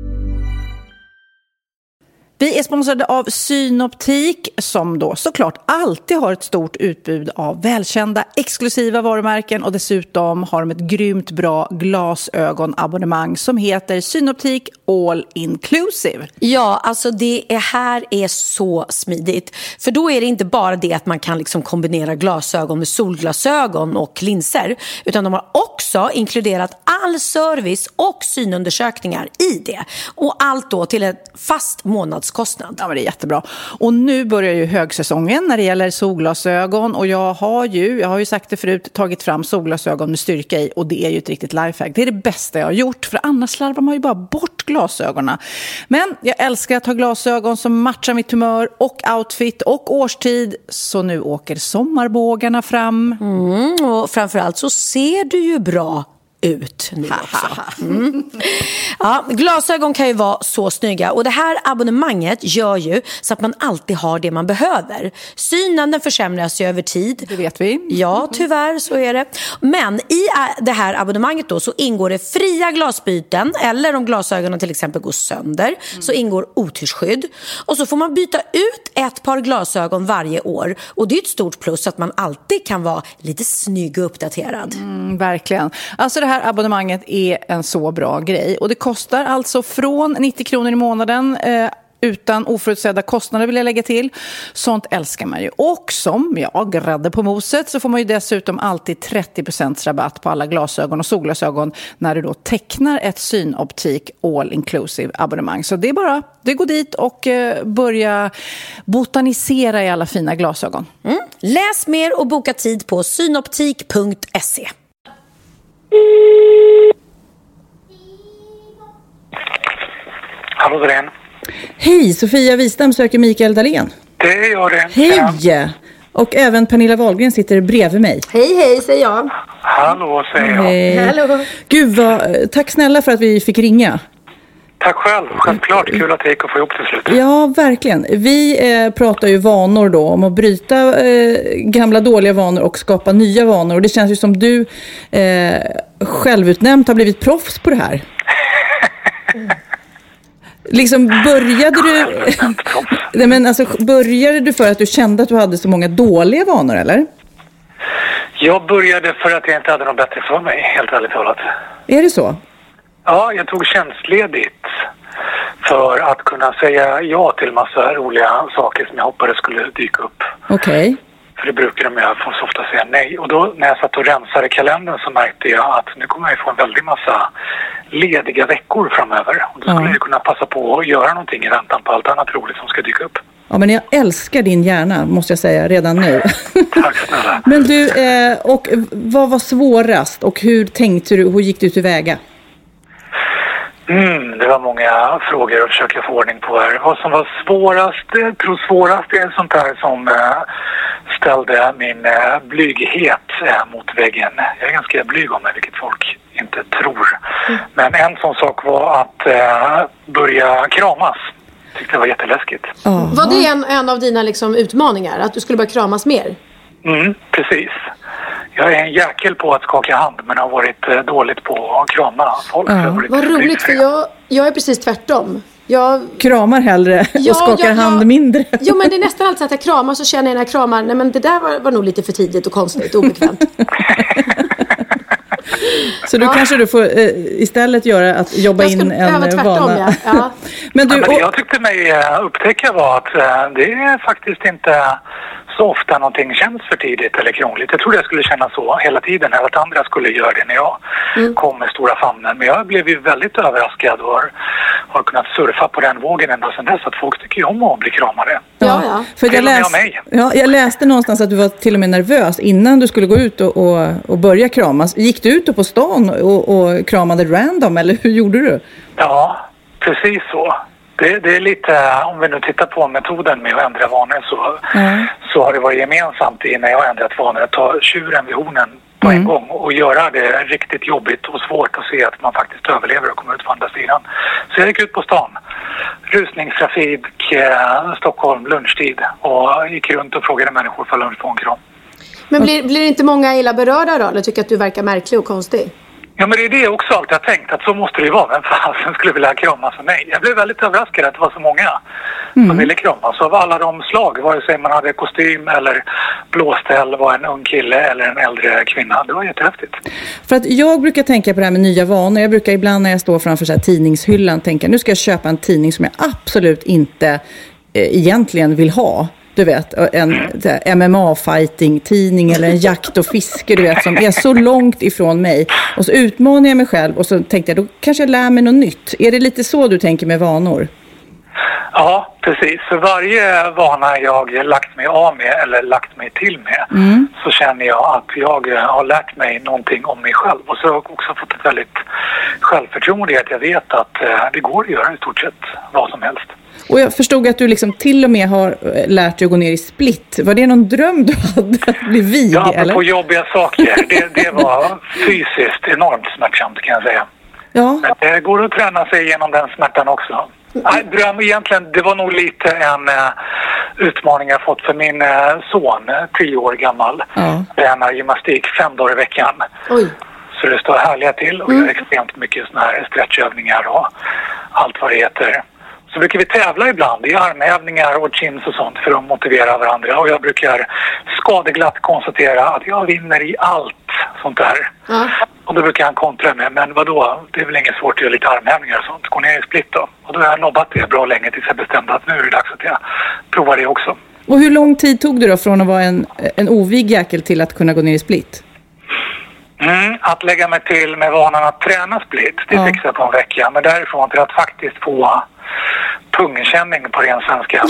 Vi är sponsrade av Synoptik som då såklart alltid har ett stort utbud av välkända exklusiva varumärken och dessutom har de ett grymt bra glasögonabonnemang som heter Synoptik All Inclusive. Ja, alltså det är, här är så smidigt. För då är det inte bara det att man kan liksom kombinera glasögon med solglasögon och linser, utan de har också inkluderat all service och synundersökningar i det. Och allt då till ett fast månads kostnad. Ja, men det är jättebra. Och nu börjar ju högsäsongen när det gäller solglasögon och jag har ju, jag har ju sagt det förut, tagit fram solglasögon med styrka i och det är ju ett riktigt lifehack. Det är det bästa jag har gjort, för annars slarvar man ju bara bort glasögonen. Men jag älskar att ha glasögon som matchar mitt humör och outfit och årstid, så nu åker sommarbågarna fram. Mm, och framförallt så ser du ju bra ut nu också. Mm. Ja, glasögon kan ju vara så snygga och det här abonnemanget gör ju så att man alltid har det man behöver. Synen, den försämras ju över tid. Det vet vi. Ja, tyvärr så är det. Men i det här abonnemanget då så ingår det fria glasbyten, eller om glasögonen till exempel går sönder mm. så ingår otyrsskydd. Och så får man byta ut ett par glasögon varje år. Och det är ett stort plus att man alltid kan vara lite snygg och uppdaterad. Mm, verkligen. Alltså det här abonnemanget är en så bra grej. Och det kostar alltså från nittio kronor i månaden eh, utan oförutsedda kostnader, vill jag lägga till. Sånt älskar man ju. Och som jag grädde på moset så får man ju dessutom alltid trettio procent rabatt på alla glasögon och solglasögon när du då tecknar ett Synoptik All Inclusive abonnemang. Så det är bara, det går dit och eh, börja botanisera i alla fina glasögon. Mm. Läs mer och boka tid på synoptik punkt se. Hallå, Dren. Hej, Sofia Wistam söker Mikael Dahlén. Det gör det. Hej! Ja. Och även Pernilla Wahlgren sitter bredvid mig. Hej, hej, säger jag. Hallå, säger jag. Hej. Hallå. Gud, vad, tack snälla för att vi fick ringa. Tack själv, självklart. Kul att det gick att få ihop till slut. Ja, verkligen. Vi eh, pratar ju vanor då, om att bryta eh, gamla dåliga vanor och skapa nya vanor. Och det känns ju som du eh, självutnämnt har blivit proffs på det här. Liksom började du... Nej, men alltså, började du för att du kände att du hade så många dåliga vanor, eller? Jag började för att jag inte hade något bättre för mig, helt ärligt talat. Är det så? Ja, jag tog tjänstledigt för att kunna säga ja till massa roliga saker som jag hoppades skulle dyka upp. Okej. Okay. För det brukar de göra, får så ofta säga nej. Och då när jag satt och rensade kalendern så märkte jag att nu kommer jag få en väldig massa lediga veckor framöver. Och då skulle ja. jag kunna passa på att göra någonting i väntan på allt annat roligt som ska dyka upp. Ja, men jag älskar din hjärna, måste jag säga, redan nu. Tack snälla. Men du, eh, och vad var svårast och hur tänkte du, hur gick du tillväga? Mm, det var många frågor att försöka få ordning på här. Vad som var svårast, jag tror svårast är sånt här som eh, ställde min eh, blyghet eh, mot väggen. Jag är ganska blyg om mig, vilket folk inte tror. Mm. Men en sån sak var att eh, börja kramas. Tyckte det var jätteläskigt. Oh. Var det en, en av dina liksom, utmaningar? Att du skulle börja kramas mer? Mm, precis. Jag är en jäkel på att skaka hand, men har varit eh, dåligt på att krama folk. Mm. Vad roligt, för jag, jag är precis tvärtom. Jag kramar hellre ja, och skakar ja, ja. hand mindre. Jo, men det är nästan alltid att jag kramar, så känner jag när jag kramar, nej men det där var, var nog lite för tidigt och konstigt och obekvämt. Så då ja. kanske du får eh, istället göra att jobba in en tvärtom, vana. Ja. Ja. Men, du, ja, men det jag tyckte mig upptäcka var att eh, det är faktiskt inte så ofta någonting känns för tidigt eller krångligt. Jag trodde jag skulle känna så hela tiden, eller att andra skulle göra det när jag mm. kom med stora famnen. Men jag blev ju väldigt överraskad och har, har kunnat surfa på den vågen ända sedan dess, att folk tycker om att bli kramade. Ja, ja. För jag, läs, ja, jag läste någonstans att du var till och med nervös innan du skulle gå ut och, och, och börja kramas. Gick du ut på stan och, och kramade random, eller hur gjorde du? Ja, precis så. Det, det är lite, om vi nu tittar på metoden med att ändra vanor, så, mm. så har det varit gemensamt innan jag har ändrat vanor att ta tjuren vid hornen på mm. en gång och göra det riktigt jobbigt och svårt att se att man faktiskt överlever och kommer ut på andra sidan. Så jag gick ut på stan, rusningstrafik, eh, Stockholm, lunchtid, och gick runt och frågade människor för lunch på en kram. Men blir, blir inte många illa berörda då, eller tycker att du verkar märklig och konstig? Ja, men det är det också alltid jag tänkt, att så måste det ju vara. Vem fan skulle vilja kramas för mig? Jag blev väldigt överraskad att det var så många mm. som ville kramas. Av alla de slag, vare sig man hade kostym eller blåställ, var en ung kille eller en äldre kvinna. Det var jättehäftigt. För att jag brukar tänka på det här med nya vanor. Jag brukar ibland när jag står framför så här tidningshyllan tänka, nu ska jag köpa en tidning som jag absolut inte eh, egentligen vill ha. Du vet, en här, M M A-fighting-tidning eller en jakt och fiske, du vet, som är så långt ifrån mig. Och så utmanar jag mig själv och så tänkte jag, då kanske jag lär mig något nytt. Är det lite så du tänker med vanor? Ja, precis. För varje vana jag lagt mig av med eller lagt mig till med mm. så känner jag att jag har lärt mig någonting om mig själv. Och så har jag också fått ett väldigt självförtroende i att jag vet att det går att göra i stort sett vad som helst. Och jag förstod att du liksom till och med har lärt dig att gå ner i split. Var det någon dröm du hade att bli vig? Ja, eller? På jobbiga saker. Det, det var fysiskt enormt smärtsamt, kan jag säga. Ja. Men det går att träna sig igenom den smärtan också. Nej, dröm egentligen, det var nog lite en uh, utmaning jag fått för min uh, son, tio år gammal. Ja. Tränar gymnastik fem dagar i veckan. Oj. Så det står härliga till och mm. gör extremt mycket såna här stretchövningar och allt vad det heter. Så brukar vi tävla ibland i armhävningar och chins och sånt för att motivera varandra. Och jag brukar skadeglatt konstatera att jag vinner i allt sånt där. Ja. Och då brukar han kontra med, men vadå? Det är väl inget svårt att göra lite armhävningar och sånt. Gå ner i split då. Och då har jag nobbat det bra länge tills jag bestämde att nu är det dags att jag provar det också. Och hur lång tid tog det då från att vara en, en ovig jäkel till att kunna gå ner i split? Mm, att lägga mig till med vanan att träna split, det ja. fixar på en vecka. Men därifrån till att faktiskt få pungkänning på ren svenska.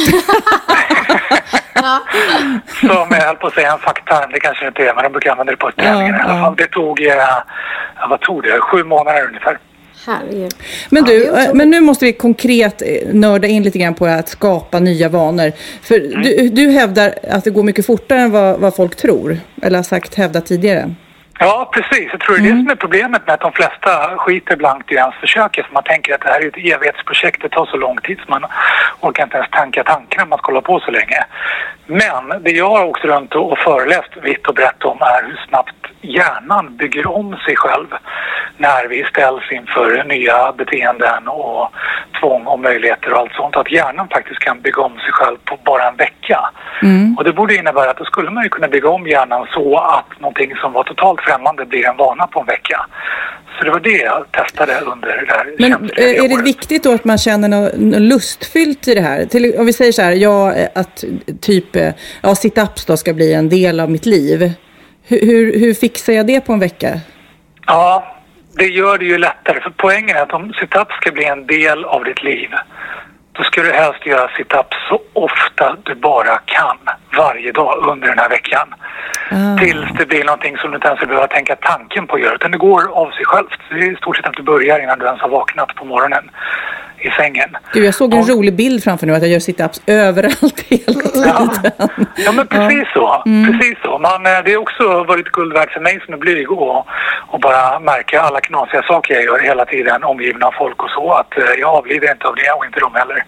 Som jag höll på att säga en facktarm, det kanske inte är, men de brukar använda det på träningen ja, i alla fall. Det tog, ja, vad tog det? Sju månader ungefär. Herregud. Men du, men nu måste vi konkret nörda in lite grann på att skapa nya vanor. För mm. du, du hävdar att det går mycket fortare än vad, vad folk tror. Eller har sagt hävdat tidigare. Ja, precis. Jag tror det är mm. det som är problemet med att de flesta skiter blankt i ens försöker. För man tänker att det här är ett evighetsprojekt, det tar så lång tid så man orkar inte ens tanka tankarna om man ska hålla på så länge. Men det jag har åkt runt och föreläst vitt och brett om är hur snabbt hjärnan bygger om sig själv när vi ställs inför nya beteenden och tvång och möjligheter och allt sånt, att hjärnan faktiskt kan bygga om sig själv på bara en vecka. Mm. Och det borde innebära att då skulle man ju kunna bygga om hjärnan så att någonting som var totalt främmande blir en vana på en vecka. Så det var det jag testade under det här. Men är det året. Viktigt då att man känner något, något lustfyllt i det här? Till, om vi säger så här, ja, att typ ja, sit-ups då ska bli en del av mitt liv. Hur, hur, hur fixar jag det på en vecka? Ja, det gör det ju lättare. För poängen är att om sit-ups ska bli en del av ditt liv, då ska du helst göra sit-ups så ofta du bara kan varje dag under den här veckan. Ah. Tills det blir någonting som du inte ens behöver tänka tanken på att göra. Utan det går av sig självt. Det är i stort sett att du börjar innan du ens har vaknat på morgonen i sängen. Du, jag såg en och, rolig bild framför nu att jag gör sit-ups överallt hela tiden. Ja, ja men precis så. Mm. Precis så. Man, det är också varit guld värt för mig som är blyg och, och bara märka alla knasiga saker jag gör hela tiden omgivna av folk och så. Att jag avlider inte av det och inte de heller.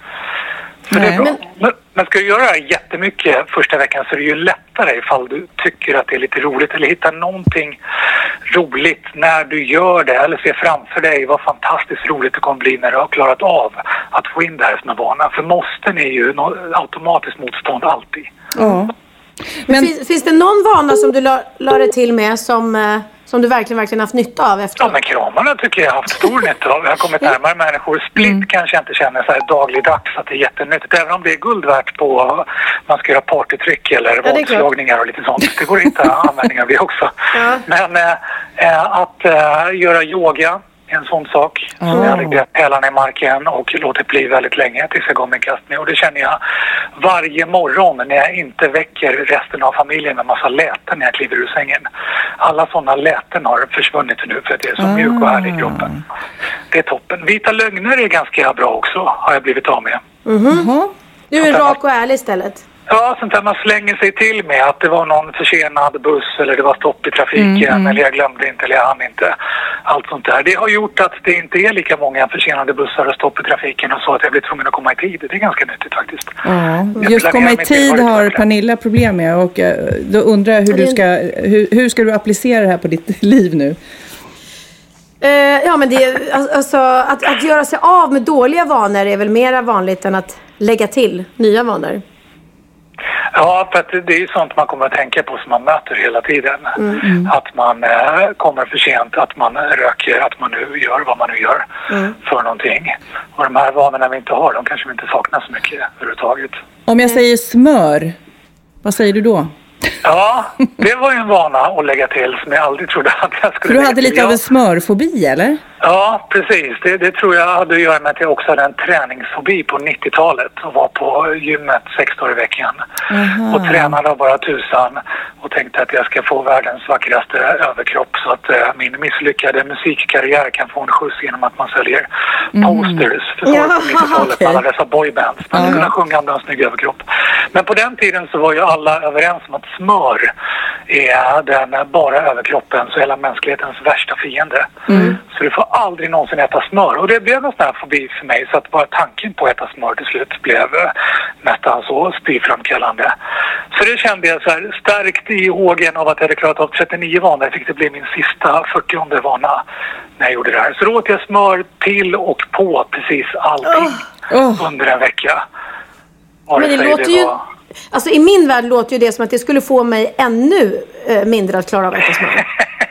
Så det är bra. Men, men ska du göra det här jättemycket första veckan så är det ju lättare ifall du tycker att det är lite roligt eller hittar någonting roligt när du gör det eller ser framför dig vad fantastiskt roligt det kommer bli när du har klarat av att få in det här som en vana. För måsten är ju no- automatiskt motstånd alltid. Ja. Men finns, finns det någon vana som du la, la det till med som, eh, som du verkligen, verkligen haft nytta av efter? Ja, men kramarna tycker jag har haft stor nytta av. Jag har kommit närmare människor. Split mm. kanske jag inte känner så här dagligdags att det är jättenyttigt. Även om det är guld värt på man ska göra partytryck eller ja, våldslagningar och lite sånt. Det går inte att användning av det också. Ja. Men eh, att eh, göra yoga, en sån sak. Oh. Så jag lägger hälarna i marken och låter bli väldigt länge tills jag går med en kastning. Och det känner jag varje morgon när jag inte väcker resten av familjen med massa läten när jag kliver ur sängen. Alla sådana läten har försvunnit nu för att det är så oh. mjuk och härlig i kroppen. Det är toppen. Vita lögner är ganska bra också, har jag blivit av med. Mm-hmm. Du är rak och ärlig istället. Ja, sånt där man slänger sig till med att det var någon försenad buss eller det var stopp i trafiken mm. eller jag glömde inte eller jag hann inte. Allt sånt där. Det har gjort att det inte är lika många försenade bussar och stopp i trafiken och så att jag blir tvungen att komma i tid. Det är ganska nyttigt faktiskt. Ja, just komma i tid har Pernilla problem med och då undrar jag hur du ska, hur, hur ska du applicera det här på ditt liv nu? Uh, ja, men det är, alltså, att, att göra sig av med dåliga vanor är väl mer vanligt än att lägga till nya vanor. Ja, för att det är ju sånt man kommer att tänka på som man möter hela tiden. Mm. Att man eh, kommer för sent, att man röker, att man nu gör vad man nu gör mm. för någonting. Och de här vanorna vi inte har, de kanske vi inte saknar så mycket överhuvudtaget. Om jag säger smör, vad säger du då? Ja, det var ju en vana att lägga till som jag aldrig trodde att jag skulle. För du hade lite till. av en smörfobi, eller? Ja, precis. Det, det tror jag hade att göra med att jag också hade en träningsfobi på nittiotalet och var på gymmet sex dagar i veckan. Aha. Och tränade bara tusan och tänkte att jag ska få världens vackraste överkropp så att uh, min misslyckade musikkarriär kan få en skjuts genom att man säljer mm. posters för ja, på nittiotalet okay. med alla dessa boybands. Man skulle kunna sjunga om en snygg överkropp. Men på den tiden så var ju alla överens om att smör är den bara överkroppen så hela mänsklighetens värsta fiende. Mm. Så du får aldrig någonsin äta smör. Och det blev en sån här fobi för mig så att bara tanken på att äta smör till slut blev nästan så spyframkallande. Så det kände jag så här starkt i hågen av att jag hade klarat av trettionio vanor. Jag fick det bli min sista fyrtionde vana när jag gjorde det här. Så då åt jag smör till och på precis allting oh. Oh. under en vecka. Men det låter det ju... Var... Alltså i min värld låter ju det som att det skulle få mig ännu eh, mindre att klara av att äta smör.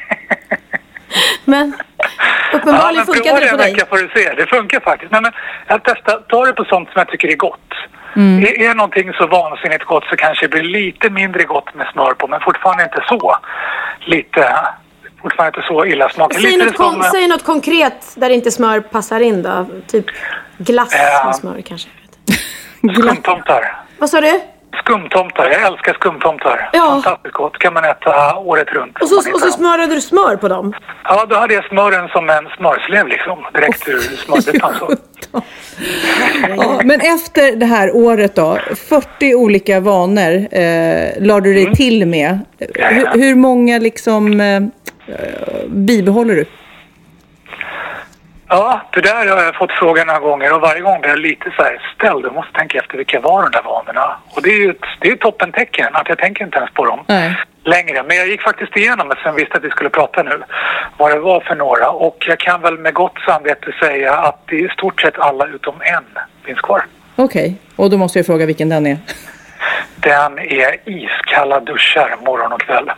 Men uppenbarligen ja, men funkar det på dig. Vecka får du se. Det funkar faktiskt. Nej, men jag testar, tar det på sånt som jag tycker är gott. Mm. Är, är någonting så vansinnigt gott så kanske det blir lite mindre gott med smör på. Men fortfarande inte så. Lite, fortfarande inte så illa smak. Säg, lite något, som, kon- säg något konkret där inte smör passar in då. Typ glass äh, med smör kanske. Skumtomtar. Vad sa du? Skumtomtar, jag älskar skumtomtar. Ja. Fantastiskt gott, kan man äta året runt. Och så, och så smörade du smör på dem? Ja, då hade jag smören som en smörslev liksom. Direkt ur smörbyttan så. Ja, men efter det här året då, fyrtio olika vanor eh, lade du dig mm. till med. Hur, hur många liksom eh, bibehåller du? Ja, det där har jag fått frågan några gånger och varje gång blir jag lite så här ställd. Jag måste tänka efter vilka var de där vanorna. Och det är ju ett, det är ett toppentecken att jag tänker inte ens på dem. Nej. längre. Men jag gick faktiskt igenom det sen visste att vi skulle prata nu. Vad det var för några. Och jag kan väl med gott samvete säga att i stort sett alla utom en finns kvar. Okej, okay. Och då måste jag fråga vilken den är. Den är iskalla duschar morgon och kväll.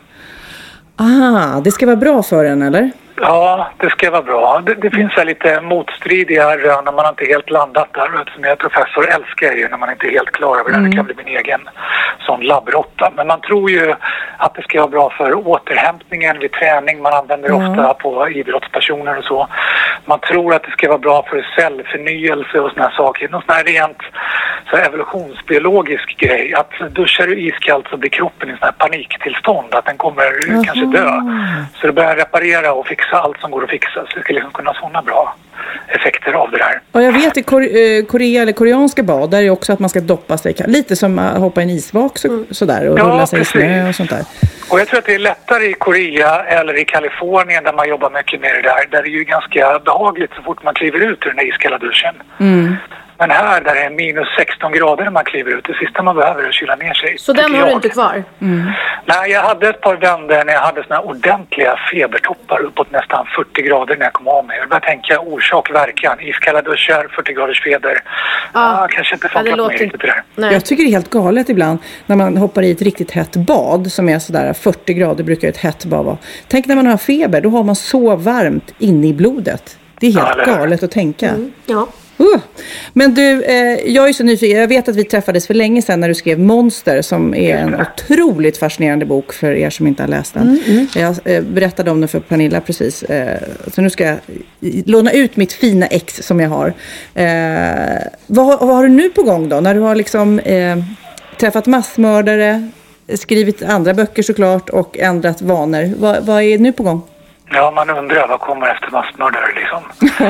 Ah, det ska vara bra för en, eller? Ja, det ska vara bra. Det, det finns här lite motstridiga rön när man inte helt landat där. Eftersom jag är professor älskar jag ju när man inte är helt klar över det. Mm. Det kan bli min egen sån labbrotta. Men man tror ju att det ska vara bra för återhämtningen vid träning. Man använder mm. ofta på idrottspersoner och så. Man tror att det ska vara bra för cellförnyelse och såna här saker. Någon sån här rent så evolutionsbiologisk grej. Att duschar du iskallt så blir kroppen i sån här paniktillstånd. Att den kommer mm. kanske dö. Så det börjar reparera och fixa allt som går att fixa. Så det ska liksom kunna ha sådana bra effekter av det där. Och jag vet i Kore- Korea eller koreanska bad, där är också att man ska doppa sig. Lite som att hoppa i en isvak så, mm. sådär, och ja, rulla sig precis. I snö och sånt där. Och jag tror att det är lättare i Korea eller i Kalifornien där man jobbar mycket med det där. Där det är ju ganska behagligt så fort man kliver ut ur den här iskalla duschen. Mm. Men här där det är minus sexton grader när man kliver ut. Det sista man behöver är att kyla ner sig. Så den har jag. Du inte kvar? Mm. Nej, jag hade ett par vändor när jag hade såna ordentliga febertoppar uppåt nästan fyrtio grader när jag kom av mig. Jag började tänka orsak och verkan. Iskalla duschar, fyrtio graders feber. Ja, ah, kanske inte funkat ja, mig riktigt det där. Nej. Jag tycker det är helt galet ibland när man hoppar i ett riktigt hett bad som är sådär fyrtio grader brukar ett hett bad vara. Tänk när man har feber, då har man så varmt inne i blodet. Det är helt ja, galet att tänka. Mm. Ja. Uh. Men du, eh, jag är så nyfiken. Jag vet att vi träffades för länge sedan när du skrev Monster, som är en otroligt fascinerande bok för er som inte har läst den. Mm, mm. Jag eh, berättade om den för Pernilla precis. Eh, så nu ska jag låna ut mitt fina ex som jag har. Eh, vad, vad har du nu på gång då? När du har liksom eh, träffat massmördare, skrivit andra böcker såklart och ändrat vanor. Vad, vad är nu på gång? Ja, man undrar vad kommer efter massmördare liksom.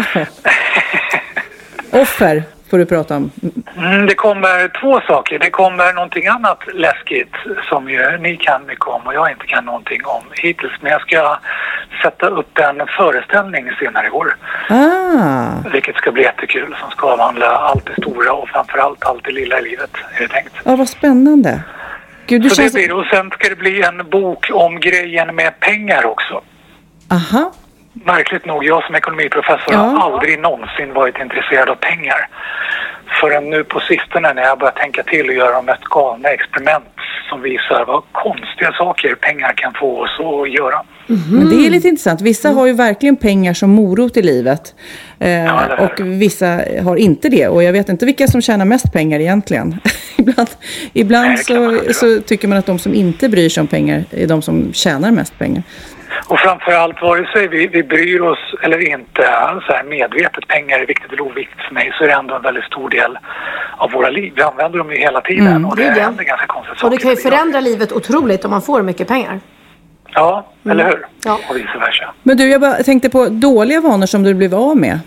Offer får du prata om. Mm, det kommer två saker. Det kommer någonting annat läskigt som ju ni kan mycket om och jag inte kan någonting om hittills. Men jag ska sätta upp en föreställning senare i år. Ah. Vilket ska bli jättekul, som ska avhandla allt det stora och framförallt allt det lilla i livet, är det tänkt. Ja, vad spännande. Gud, du Så känns... det blir, och sen ska det bli en bok om grejen med pengar också. Aha. Märkligt nog, jag som ekonomiprofessor ja. har aldrig någonsin varit intresserad av pengar. Förrän nu på sistone när jag börjar tänka till och göra de mest galna experiment som visar vad konstiga saker pengar kan få oss att göra. Mm. Men det är lite intressant. Vissa har ju verkligen pengar som morot i livet. Eh, ja, och vissa har inte det. Och jag vet inte vilka som tjänar mest pengar egentligen. ibland ibland Nej, så, så tycker man att de som inte bryr sig om pengar är de som tjänar mest pengar. Och framförallt vare sig vi, vi bryr oss eller inte så här medvetet, pengar är viktigt eller oviktigt för mig, så är det ändå en väldigt stor del av våra liv. Vi använder dem ju hela tiden mm, och det, det händer ganska konstigt saker. Och det kan ju förändra livet otroligt om man får mycket pengar. Ja, mm. eller hur? Ja. Och vice versa. Men du, jag bara tänkte på dåliga vanor som du blev av med.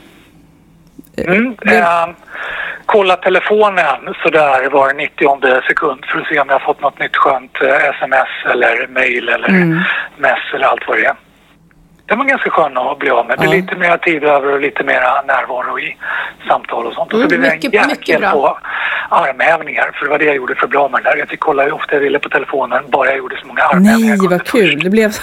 Mm, äh, kolla telefonen sådär var nittionde sekund för att se om jag har fått något nytt skönt eh, sms eller mail eller mm. mess eller allt vad det är. Det var ganska skön att bli av med. Det är ja. lite mer tid över och lite mer närvaro i samtal och sånt. Och så mm, blir det mycket, en jäkel på armhävningar. För det var det jag gjorde för att bli av med där. Jag fick kolla hur ofta jag ville på telefonen. Bara jag gjorde så många armhävningar. Nej, vad kul. Det blev...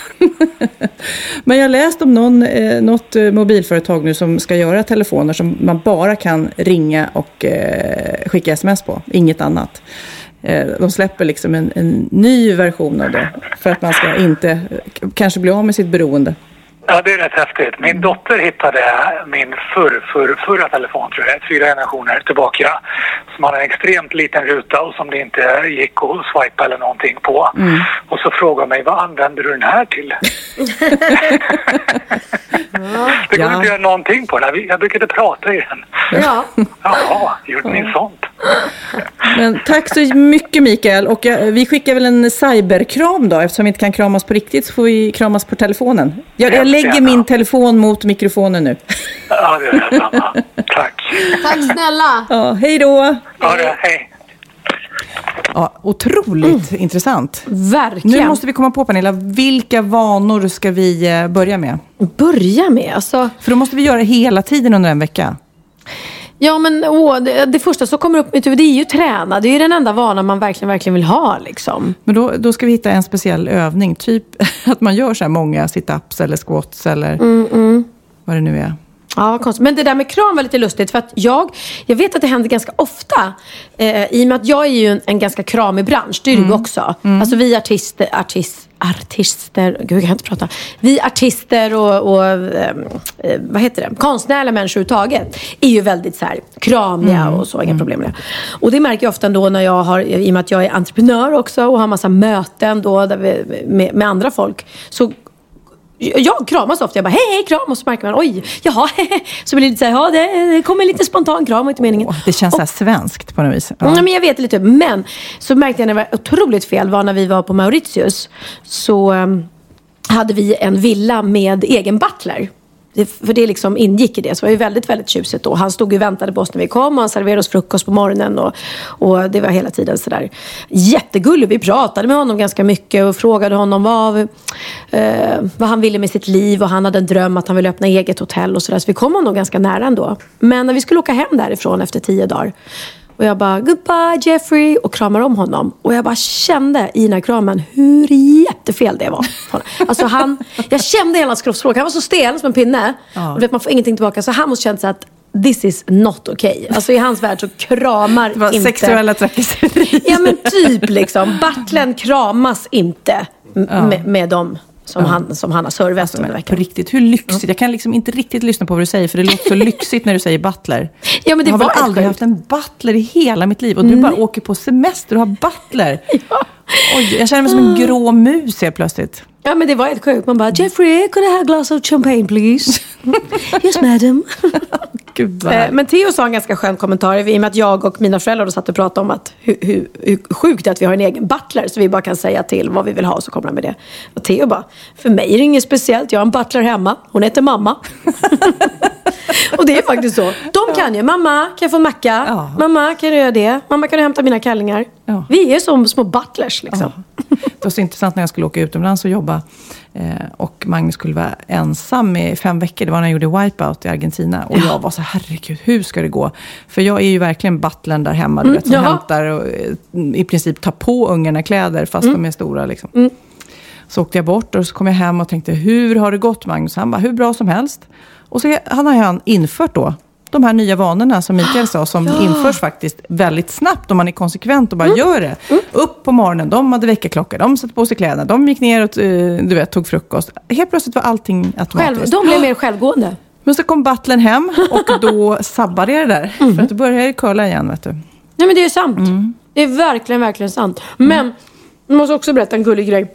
Men jag läste om någon, eh, något mobilföretag nu som ska göra telefoner som man bara kan ringa och eh, skicka sms på. Inget annat. Eh, de släpper liksom en, en ny version av det. För att man ska inte kanske bli av med sitt beroende. Ja, det är rätt häftigt. Min dotter hittade min förr, förr, förra telefon, tror jag, fyra generationer tillbaka. Som hade en extremt liten ruta och som det inte gick att swipa eller någonting på. Mm. Och så frågade mig, vad använder du den här till? Det går ja. inte att göra någonting på den. Jag brukade prata i den. Ja. Ja, gjorde ni ja. sånt? Men tack så mycket, Mikael. Och jag, vi skickar väl en cyberkram då. Eftersom vi inte kan kramas på riktigt så får vi kramas på telefonen. Jag, jag lägger min telefon mot mikrofonen nu. Ja, det är detsamma. Tack. Tack snälla. Ja, hej då. Ja, det, hej. Ja, otroligt mm. intressant. Verkligen. Nu måste vi komma på, Pernilla, vilka vanor ska vi börja med? Börja med? Alltså... För då måste vi göra det hela tiden under en vecka. Ja, men åh, det, det första som kommer upp i mitt huvud, det är ju träna. Det är ju den enda vanan man verkligen, verkligen vill ha. Liksom. Men då, då ska vi hitta en speciell övning. Typ att man gör så här många sit-ups eller squats eller mm, mm. vad det nu är. Ja, vad konstigt. Men det där med kram var lite lustigt. För att jag, jag vet att det händer ganska ofta. Eh, I och med att jag är ju en, en ganska kramig bransch. Det är mm. du också. Mm. Alltså vi artister... Artist, artister... Gud, jag kan inte prata. Vi artister och... och eh, vad heter det? Konstnärliga människor överhuvudtaget är ju väldigt så här kramiga mm. och så. Inga mm. problem med det. Och det märker jag ofta ändå när jag har... I och med att jag är entreprenör också och har massa möten då där vi, med, med andra folk. Så... Jag kramas ofta. Jag bara, hej, hej, kram. Och så märker man, oj, jaha, hehe. Så blir det lite så här, ja, det kommer lite spontan kram, inte meningen. Oh, det känns och, så här svenskt på något vis. Ja. Nej, men jag vet lite. Men så märkte jag när det var otroligt fel var när vi var på Mauritius. Så um, hade vi en villa med egen butler. Det, för det liksom ingick i det. Så det var ju väldigt, väldigt tjusigt då. Han stod och väntade på oss när vi kom. Och han serverade oss frukost på morgonen. Och, och det var hela tiden sådär jättegullig. Vi pratade med honom ganska mycket. Och frågade honom vad, eh, vad han ville med sitt liv. Och han hade en dröm att han ville öppna eget hotell. Och sådär. Så vi kom honom ganska nära ändå. Men när vi skulle åka hem därifrån efter tio dagar. Och jag bara, goodbye Jeffrey. Och kramar om honom. Och jag bara kände i den här kramen hur jättefel det var. Alltså han, jag kände hela hans kroppsspråk. Han var så stel som en pinne. Ja. Och vet, man får ingenting tillbaka. Så han måste känna sig att this is not okay. Alltså i hans värld så kramar det var inte. Sexuella trakasserier. Ja men typ liksom. Battlen kramas inte m- ja. med, med dem. Som, ja. han, som han har servat alltså, under veckan. På riktigt, hur lyxigt? Jag kan liksom inte riktigt lyssna på vad du säger. För det låter så lyxigt när du säger butler. Ja, men det jag har var väl aldrig haft en butler i hela mitt liv. Och du mm. bara åker på semester och har butler. Ja. Oj, jag känner mig som en grå mus helt plötsligt. Ja, men det var helt sjukt. Man bara, Jeffrey, could I have a glass of champagne please? Yes, madam. Gud, men Theo sa en ganska skön kommentar i och med att jag och mina föräldrar satt och pratade om att hur, hur, hur sjukt det är att vi har en egen butler så vi bara kan säga till vad vi vill ha och så kommer han med det. Och Theo bara, för mig är det inget speciellt, jag har en butler hemma, hon heter mamma. Och det är faktiskt så. De kan ju, mamma kan jag få en macka? Ja. Mamma kan du göra det? Mamma kan du hämta mina kallingar? Ja. Vi är som små butlers liksom. Ja. Det var så intressant när jag skulle åka utomlands och jobba eh, och Magnus skulle vara ensam i fem veckor. Det var när jag gjorde Wipeout i Argentina och ja. jag var så herregud, hur ska det gå? För jag är ju verkligen butlern där hemma, du mm, vet, som ja. hämtar och eh, i princip tar på ungarna kläder fast mm. de är stora liksom. Mm. Så åkte jag bort och så kom jag hem och tänkte, hur har det gått Magnus? Han bara, hur bra som helst. Och så han har han infört då de här nya vanorna som Mikael sa som ja. införs faktiskt väldigt snabbt om man är konsekvent och bara mm. gör det. Mm. Upp på morgonen, de hade väckarklockor, de satte på sig kläderna, de gick ner och du vet, tog frukost. Helt plötsligt var allting automatiskt. Själv, de blev mer självgående. Men så kom butlern hem och då sabbade det där. Mm. För att då började det curla igen, vet du. Nej, men det är sant. Mm. Det är verkligen, verkligen sant. Men mm. jag måste också berätta en gullig grej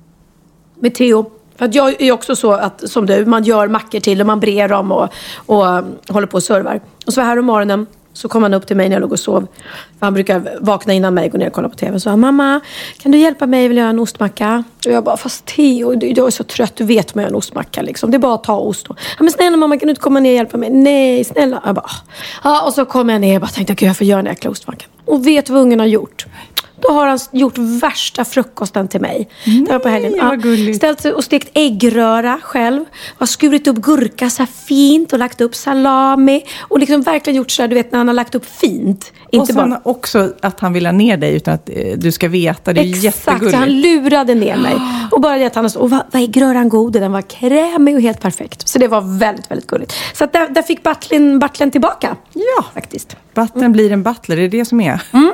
med Theo. För att jag är också så att, som du, man gör mackor till och man brer dem och, och um, håller på och servar. Och så här om morgonen så kom han upp till mig när jag låg och sov. För han brukar vakna innan mig och gå ner och kolla på tv. Så han, mamma, kan du hjälpa mig? Vill jag göra en ostmacka? Och jag bara, fast Theo, jag är så trött, du vet om jag gör en ostmacka liksom. Det är bara att ta ost. Ja, men snälla mamma, kan du inte komma ner och hjälpa mig? Nej, snälla. Jag bara, ja, och så kom jag ner och bara tänkte, gud jag får göra en jäkla ostmacka. Och vet du vad ungen har gjort? Då har han gjort värsta frukosten till mig. Nej, det var på helgen. Ja, ställt sig och stekt äggröra själv. Har skurit upp gurka så här fint och lagt upp salami. Och liksom verkligen gjort så här, du vet, när han har lagt upp fint. Inte och sen bara... också att han vill ha ner dig utan att eh, du ska veta. Det är exakt, jättegulligt. Exakt, han lurade ner mig. Och bara det att han och vad, vad äggröran god. Den var krämig och helt perfekt. Så det var väldigt, väldigt gulligt. Så att där, där fick Battlen, Battlen tillbaka. Ja, faktiskt. Battlen mm. blir en butler, det är det som är. Mm.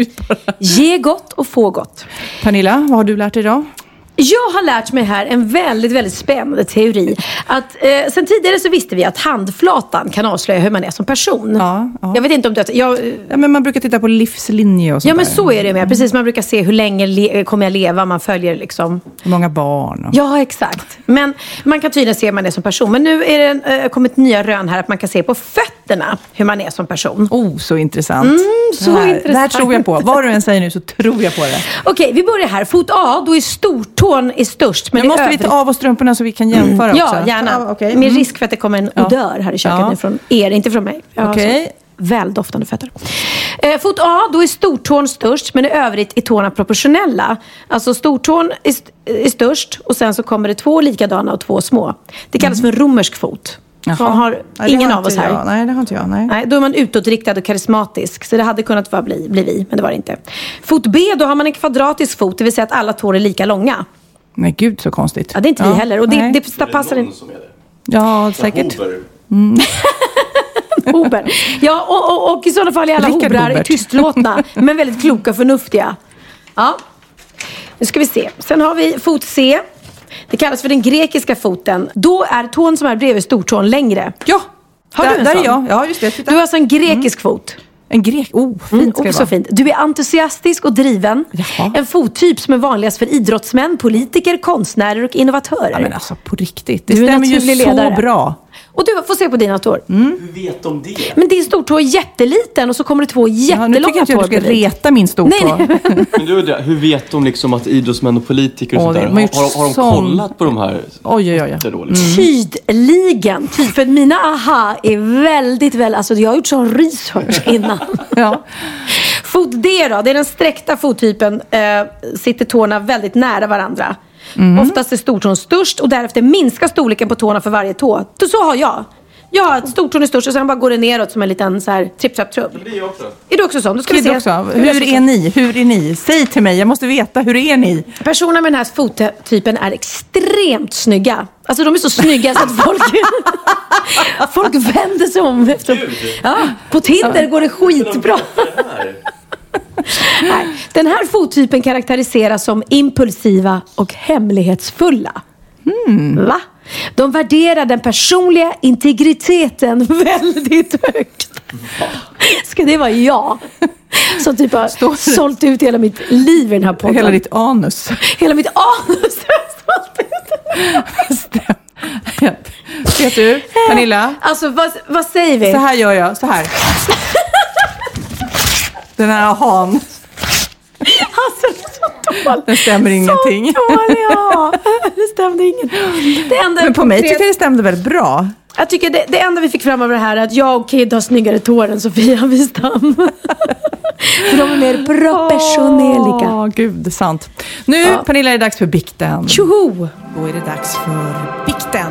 Ge gott och få gott. Pernilla, vad har du lärt dig idag? Jag har lärt mig här en väldigt, väldigt spännande teori. Att, eh, sen tidigare så visste vi att handflatan kan avslöja hur man är som person. Ja, ja. Jag vet inte om du... Jag, ja, men man brukar titta på livslinje och sånt. Ja, men så är det med. Precis, man brukar se hur länge le- kommer jag leva. Man följer liksom... Hur många barn. Och... Ja, exakt. Men man kan tydligen se hur man är som person. Men nu är det äh, kommit nya rön här att man kan se på fötterna hur man är som person. Oh, så intressant. Mm, så det här, intressant. Det här tror jag på. Vad du än säger nu så tror jag på det. Okej, vi börjar här. Fot A, då är stortån är störst. Men jag måste vi ta av oss strumporna så vi kan jämföra mm. också. Ja, gärna. Ah, okay. Med mm. risk för att det kommer en odör här i köket ja. nu från er, inte från mig. Okej. Okay. Väldoftande fötter. Eh, fot A, då är stortån störst, men i övrigt är tårna proportionella. Alltså stortån är, st- är störst och sen så kommer det två likadana och två små. Det kallas mm. för romersk fot. Som har nej, ingen har av oss här. Jag. Nej, det har inte jag. Nej. Nej, då är man utåtriktad och karismatisk. Så det hade kunnat vara bli, bli vi, men det var det inte. Fot B, då har man en kvadratisk fot. Det vill säga att alla tår är lika långa. Nej, gud så konstigt. Ja, det är inte ja. vi heller. Och det, det, det passar inte. Ja, säkert. Mm. Hober. Ja, och, och, och i sådana fall är alla Rickard hobrar Hobert. tystlåtna. Men väldigt kloka och förnuftiga. Ja. Nu ska vi se. Sen har vi fot C. Det kallas för den grekiska foten. Då är tån som är bredvid stortån längre. Ja, har där, du en där sån? är jag. Ja, just det. Titta. Du har alltså en grekisk mm. fot. En grek. Oh, fint mm, ska det också vara. fint. Du är entusiastisk och driven. Jaha. En fottyp som är vanligast för idrottsmän, politiker, konstnärer och innovatörer. Ja, men alltså på riktigt. Det du stämmer ju så ledare. bra. Och du får se på dina tår. Mm. Hur vet de det? Men din stortå är jätteliten och så kommer det två jättelånga tår. Ja, nu tycker jag inte jag du ska reta min stortå. Men du, hur vet de liksom att idrottsmän och politiker och Åh, sånt där, de har har, gjort har, har de sån- kollat på de här? Oj, oj, oj. Mm. Tydligen. Ty, för mina aha är väldigt väl... Alltså jag har gjort sån research innan. Ja. Fot D då, det är den sträckta fottypen. Eh, sitter tårna väldigt nära varandra. Mm. Oftast är stortån störst och därefter minskar storleken på tårna för varje tå. Så har jag. Jag har stortån är störst och sen bara går det neråt som en liten så här tripp-trapp-trupp. Det blir jag också. Är du också sån? Då ska vi se. Också. Hur är ni? Hur är ni? Säg till mig, jag måste veta. Hur är ni? Personer med den här fottypen är extremt snygga. Alltså de är så snygga så att folk folk vänder sig om efter. Ja, på Tinder går det skitbra. Nej, den här fottypen karaktäriseras som impulsiva och hemlighetsfulla. Mm. Va? De värderar den personliga integriteten väldigt högt. Ska det vara jag? Som typ har Står sålt ut hela mitt liv i den här podden. Hela ditt anus. Hela mitt anus har sålt ut. Vet du, Pernilla? Alltså, vad, vad säger vi? Så här gör jag, så här. Den här han. Alltså, så dålig. Det stämmer ingenting. Så dålig, ja. Det stämde ingenting. Det enda Men på konkret... mig tycker jag det stämde väldigt bra. Jag tycker det, det enda vi fick fram av det här är att jag och Kid har snyggare tår än Sofia Wistam. För de är mer professionella. Åh, gud, sant. Nu, ja. Pernilla, är det dags för bikten. Tjoho! Då är det dags för bikten.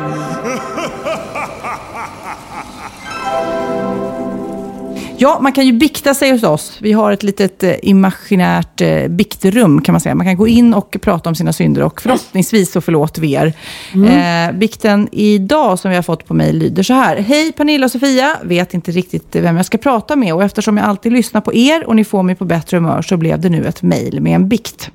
Ja, man kan ju bikta sig hos oss. Vi har ett litet eh, imaginärt eh, biktrum kan man säga. Man kan gå in och prata om sina synder och förhoppningsvis så förlåter vi er. Mm. Eh, bikten idag som vi har fått på mejl lyder så här. Hej Pernilla och Sofia, vet inte riktigt vem jag ska prata med och eftersom jag alltid lyssnar på er och ni får mig på bättre humör så blev det nu ett mejl med en bikt.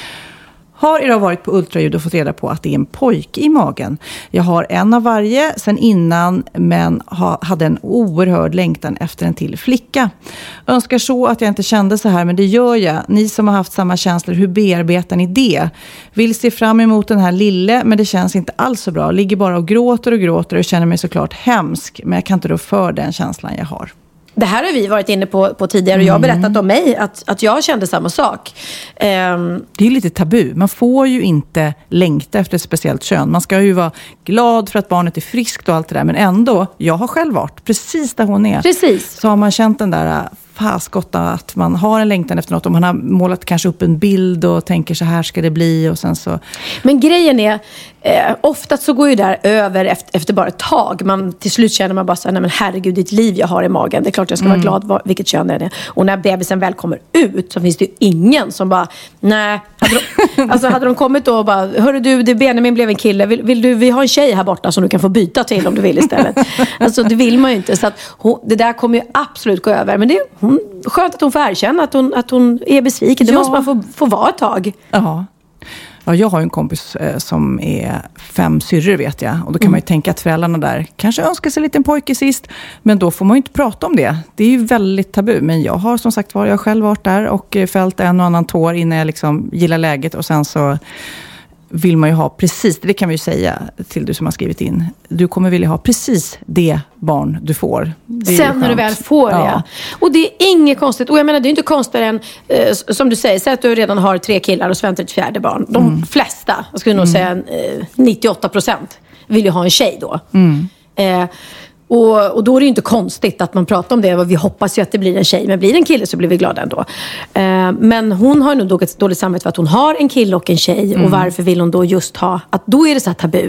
Har idag varit på ultraljud och fått reda på att det är en pojke i magen. Jag har en av varje sen innan men ha, hade en oerhörd längtan efter en till flicka. Önskar så att jag inte kände så här men det gör jag. Ni som har haft samma känslor, hur bearbetar ni det? Vill se fram emot den här lille men det känns inte alls så bra. Ligger bara och gråter och gråter och känner mig såklart hemsk men jag kan inte rå för den känslan jag har. Det här har vi varit inne på, på tidigare och jag har berättat om mig att, att jag kände samma sak. Um... Det är lite tabu. Man får ju inte längta efter ett speciellt kön. Man ska ju vara glad för att barnet är friskt och allt det där. Men ändå, jag har själv varit precis där hon är. Precis. Så har man känt den där faskotta att man har en längtan efter något. Om man har målat kanske upp en bild och tänker så här ska det bli och sen så... Men grejen är, eh, oftast så går ju där över efter, efter bara ett tag. Man, till slut känner man bara så här, nej men herregud, ditt liv jag har i magen. Det är klart jag ska vara mm. glad var, vilket kön det är. Och när bebisen väl kommer ut så finns det ju ingen som bara, nej. Hade de, alltså hade de kommit då och bara, hörru du, det Benjamin blev en kille. Vill, vill du, vi har en tjej här borta som du kan få byta till om du vill istället. Alltså det vill man ju inte. Så att hon, det där kommer ju absolut gå över. Men det är hon, skönt att hon får erkänna att hon, att hon är besviken. Det ja. måste man få, få vara ett tag. Ja. Ja, jag har en kompis eh, som är fem syrror vet jag. Och då kan mm. man ju tänka att föräldrarna där kanske önskar sig en liten pojke sist. Men då får man ju inte prata om det. Det är ju väldigt tabu. Men jag har som sagt var, jag har själv varit där och fällt en och annan tår innan jag liksom gillar läget. Och sen så vill man ju ha precis, det kan vi ju säga till du som har skrivit in. Du kommer vilja ha precis det barn du får. Sen när du väl får det. Ja. Och det är inget konstigt. Och jag menar, det är inte konstigt än, eh, som du säger, säg att du redan har tre killar och så väntar ett fjärde barn. De mm. flesta, jag skulle nog mm. säga eh, nittioåtta procent vill ju ha en tjej då. Mm. Eh, Och, och då är det ju inte konstigt att man pratar om det. Vi hoppas ju att det blir en tjej. Men blir det en kille så blir vi glada ändå. Eh, men hon har nog dåligt, dåligt samvete för att hon har en kille och en tjej. Mm. Och varför vill hon då just ha... Att då är det så här tabu.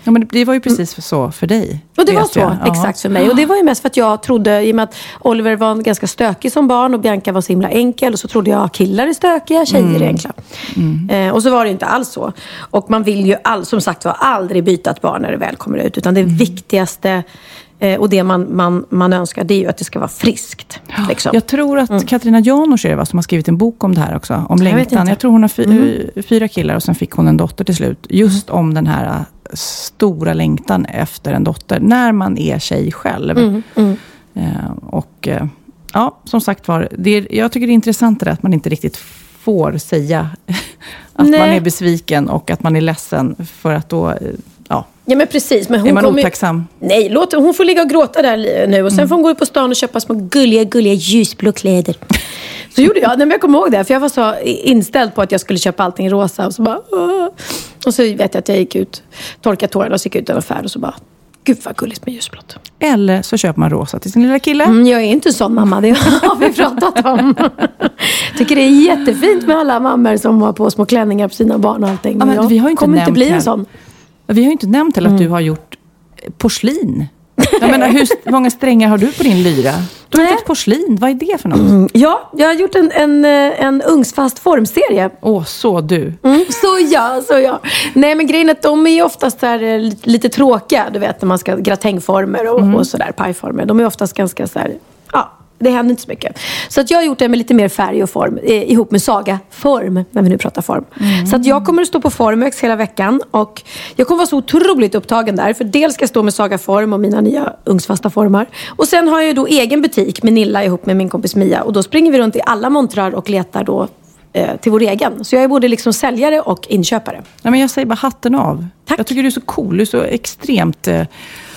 Ja, men det var ju precis för så för dig. Och det var så, jag. exakt för mig. Och det var ju mest för att jag trodde, i och med att Oliver var ganska stökig som barn och Bianca var så himla enkel, och så trodde jag killar är stökiga, tjejer mm. är enkla. Mm. Eh, och så var det inte alls så. Och man vill ju all, som sagt var aldrig byta ett barn när det väl kommer ut, utan det mm. viktigaste eh, och det man, man, man önskar, det är ju att det ska vara friskt. Liksom. Jag tror att mm. Katarina Janouch är det, va, som har skrivit en bok om det här också, om jag längtan. Jag tror hon har fy, mm. fyra killar och sen fick hon en dotter till slut. Just om den här stora längtan efter en dotter när man är tjej själv. Mm, mm. Eh, och eh, ja, som sagt var, det är, jag tycker det är intressant det att man inte riktigt får säga att Nej. man är besviken och att man är ledsen, för att då, ja. Ja, men precis. Men hon är man kommer... otacksam? Nej, låt, hon får ligga och gråta där nu. Och sen mm. får hon gå ut på stan och köpa små gulliga, gulliga ljusblå kläder. Så gjorde jag. Men jag kommer ihåg det. För jag var så inställd på att jag skulle köpa allting rosa. Och så bara... Åh. Och så vet jag att jag gick ut, torkade tårarna och så gick ut i en affär och så bara... Gud vad gulligt med ljusblått. Eller så köper man rosa till sin lilla kille. Mm, jag är inte sån mamma, det har vi pratat om. Tycker det är jättefint med alla mammor som har på små klänningar på sina barn och allting. Ja, men jag vi har inte kommer inte bli här. en sån. Vi har ju inte nämnt heller mm. att du har gjort porslin. Jag menar, hur många strängar har du på din lyra? Du har gjort porslin, vad är det för något? Mm. Ja, jag har gjort en, en, en ugnsfast formserie. Åh, så du. Mm, så ja, så ja. Nej, men grejen är att de är oftast där lite, lite tråkiga. Du vet, när man ska gratängformer och, mm. och sådär, pajformer. De är oftast ganska så här, ja, det händer inte så mycket. Så att jag har gjort det med lite mer färg och form. Eh, ihop med Saga Form, när vi nu pratar form. Mm. Så att jag kommer att stå på Formex hela veckan. Och jag kommer vara så otroligt upptagen där. För dels ska jag stå med Saga Form och mina nya ugnsfasta formar. Och sen har jag då egen butik med Nilla ihop med min kompis Mia. Och då springer vi runt i alla montrar och letar då eh, till vår egen. Så jag är både liksom säljare och inköpare. Ja, men jag säger bara hatten av. Tack. Jag tycker du är så cool. Du är så extremt eh,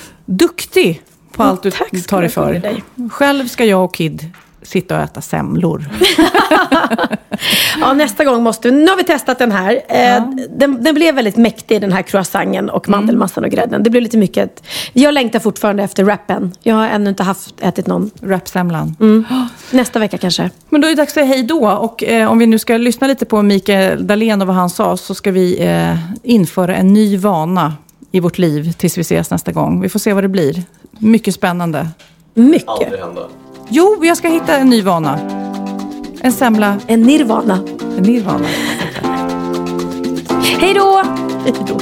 duktig på allt du Tack, tar dig för. Dig. Själv ska jag och Kid sitta och äta semlor. Ja, nästa gång måste vi. Nu har vi testat den här. Ja. Den, den blev väldigt mäktig, den här croissanten och mandelmassan och grädden. Det blev lite mycket. Jag längtar fortfarande efter wrappen. Jag har ännu inte haft ätit någon. Wrapsemlan. Mm. Nästa vecka kanske. Men då är det dags att säga hej då. Och eh, om vi nu ska lyssna lite på Mikael Dahlén och vad han sa, så ska vi eh, införa en ny vana i vårt liv tills vi ses nästa gång. Vi får se vad det blir. Mycket spännande. Mycket. Aldrig hända. Jo, jag ska hitta en ny vana. En semla. En nirvana. En nirvana. Hej då! Hej då.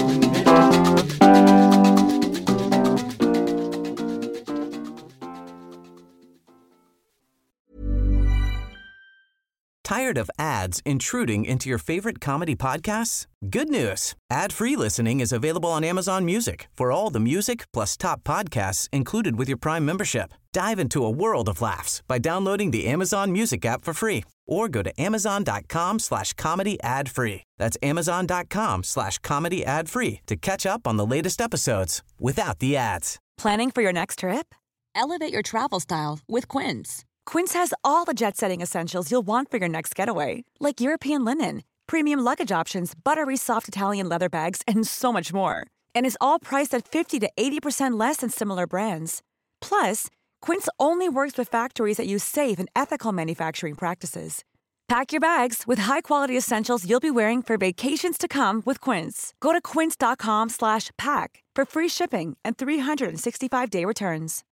Tired of ads intruding into your favorite comedy podcasts? Good news. Ad-free listening is available on Amazon Music for all the music plus top podcasts included with your Prime membership. Dive into a world of laughs by downloading the Amazon Music app for free or go to amazon.com slash comedy ad free. That's amazon.com slash comedy ad free to catch up on the latest episodes without the ads. Planning for your next trip? Elevate your travel style with Quince. Quince has all the jet-setting essentials you'll want for your next getaway, like European linen, premium luggage options, buttery soft Italian leather bags, and so much more. And is all priced at fifty to eighty percent less than similar brands. Plus, Quince only works with factories that use safe and ethical manufacturing practices. Pack your bags with high-quality essentials you'll be wearing for vacations to come with Quince. Go to quince.com slash pack for free shipping and three sixty-five day returns.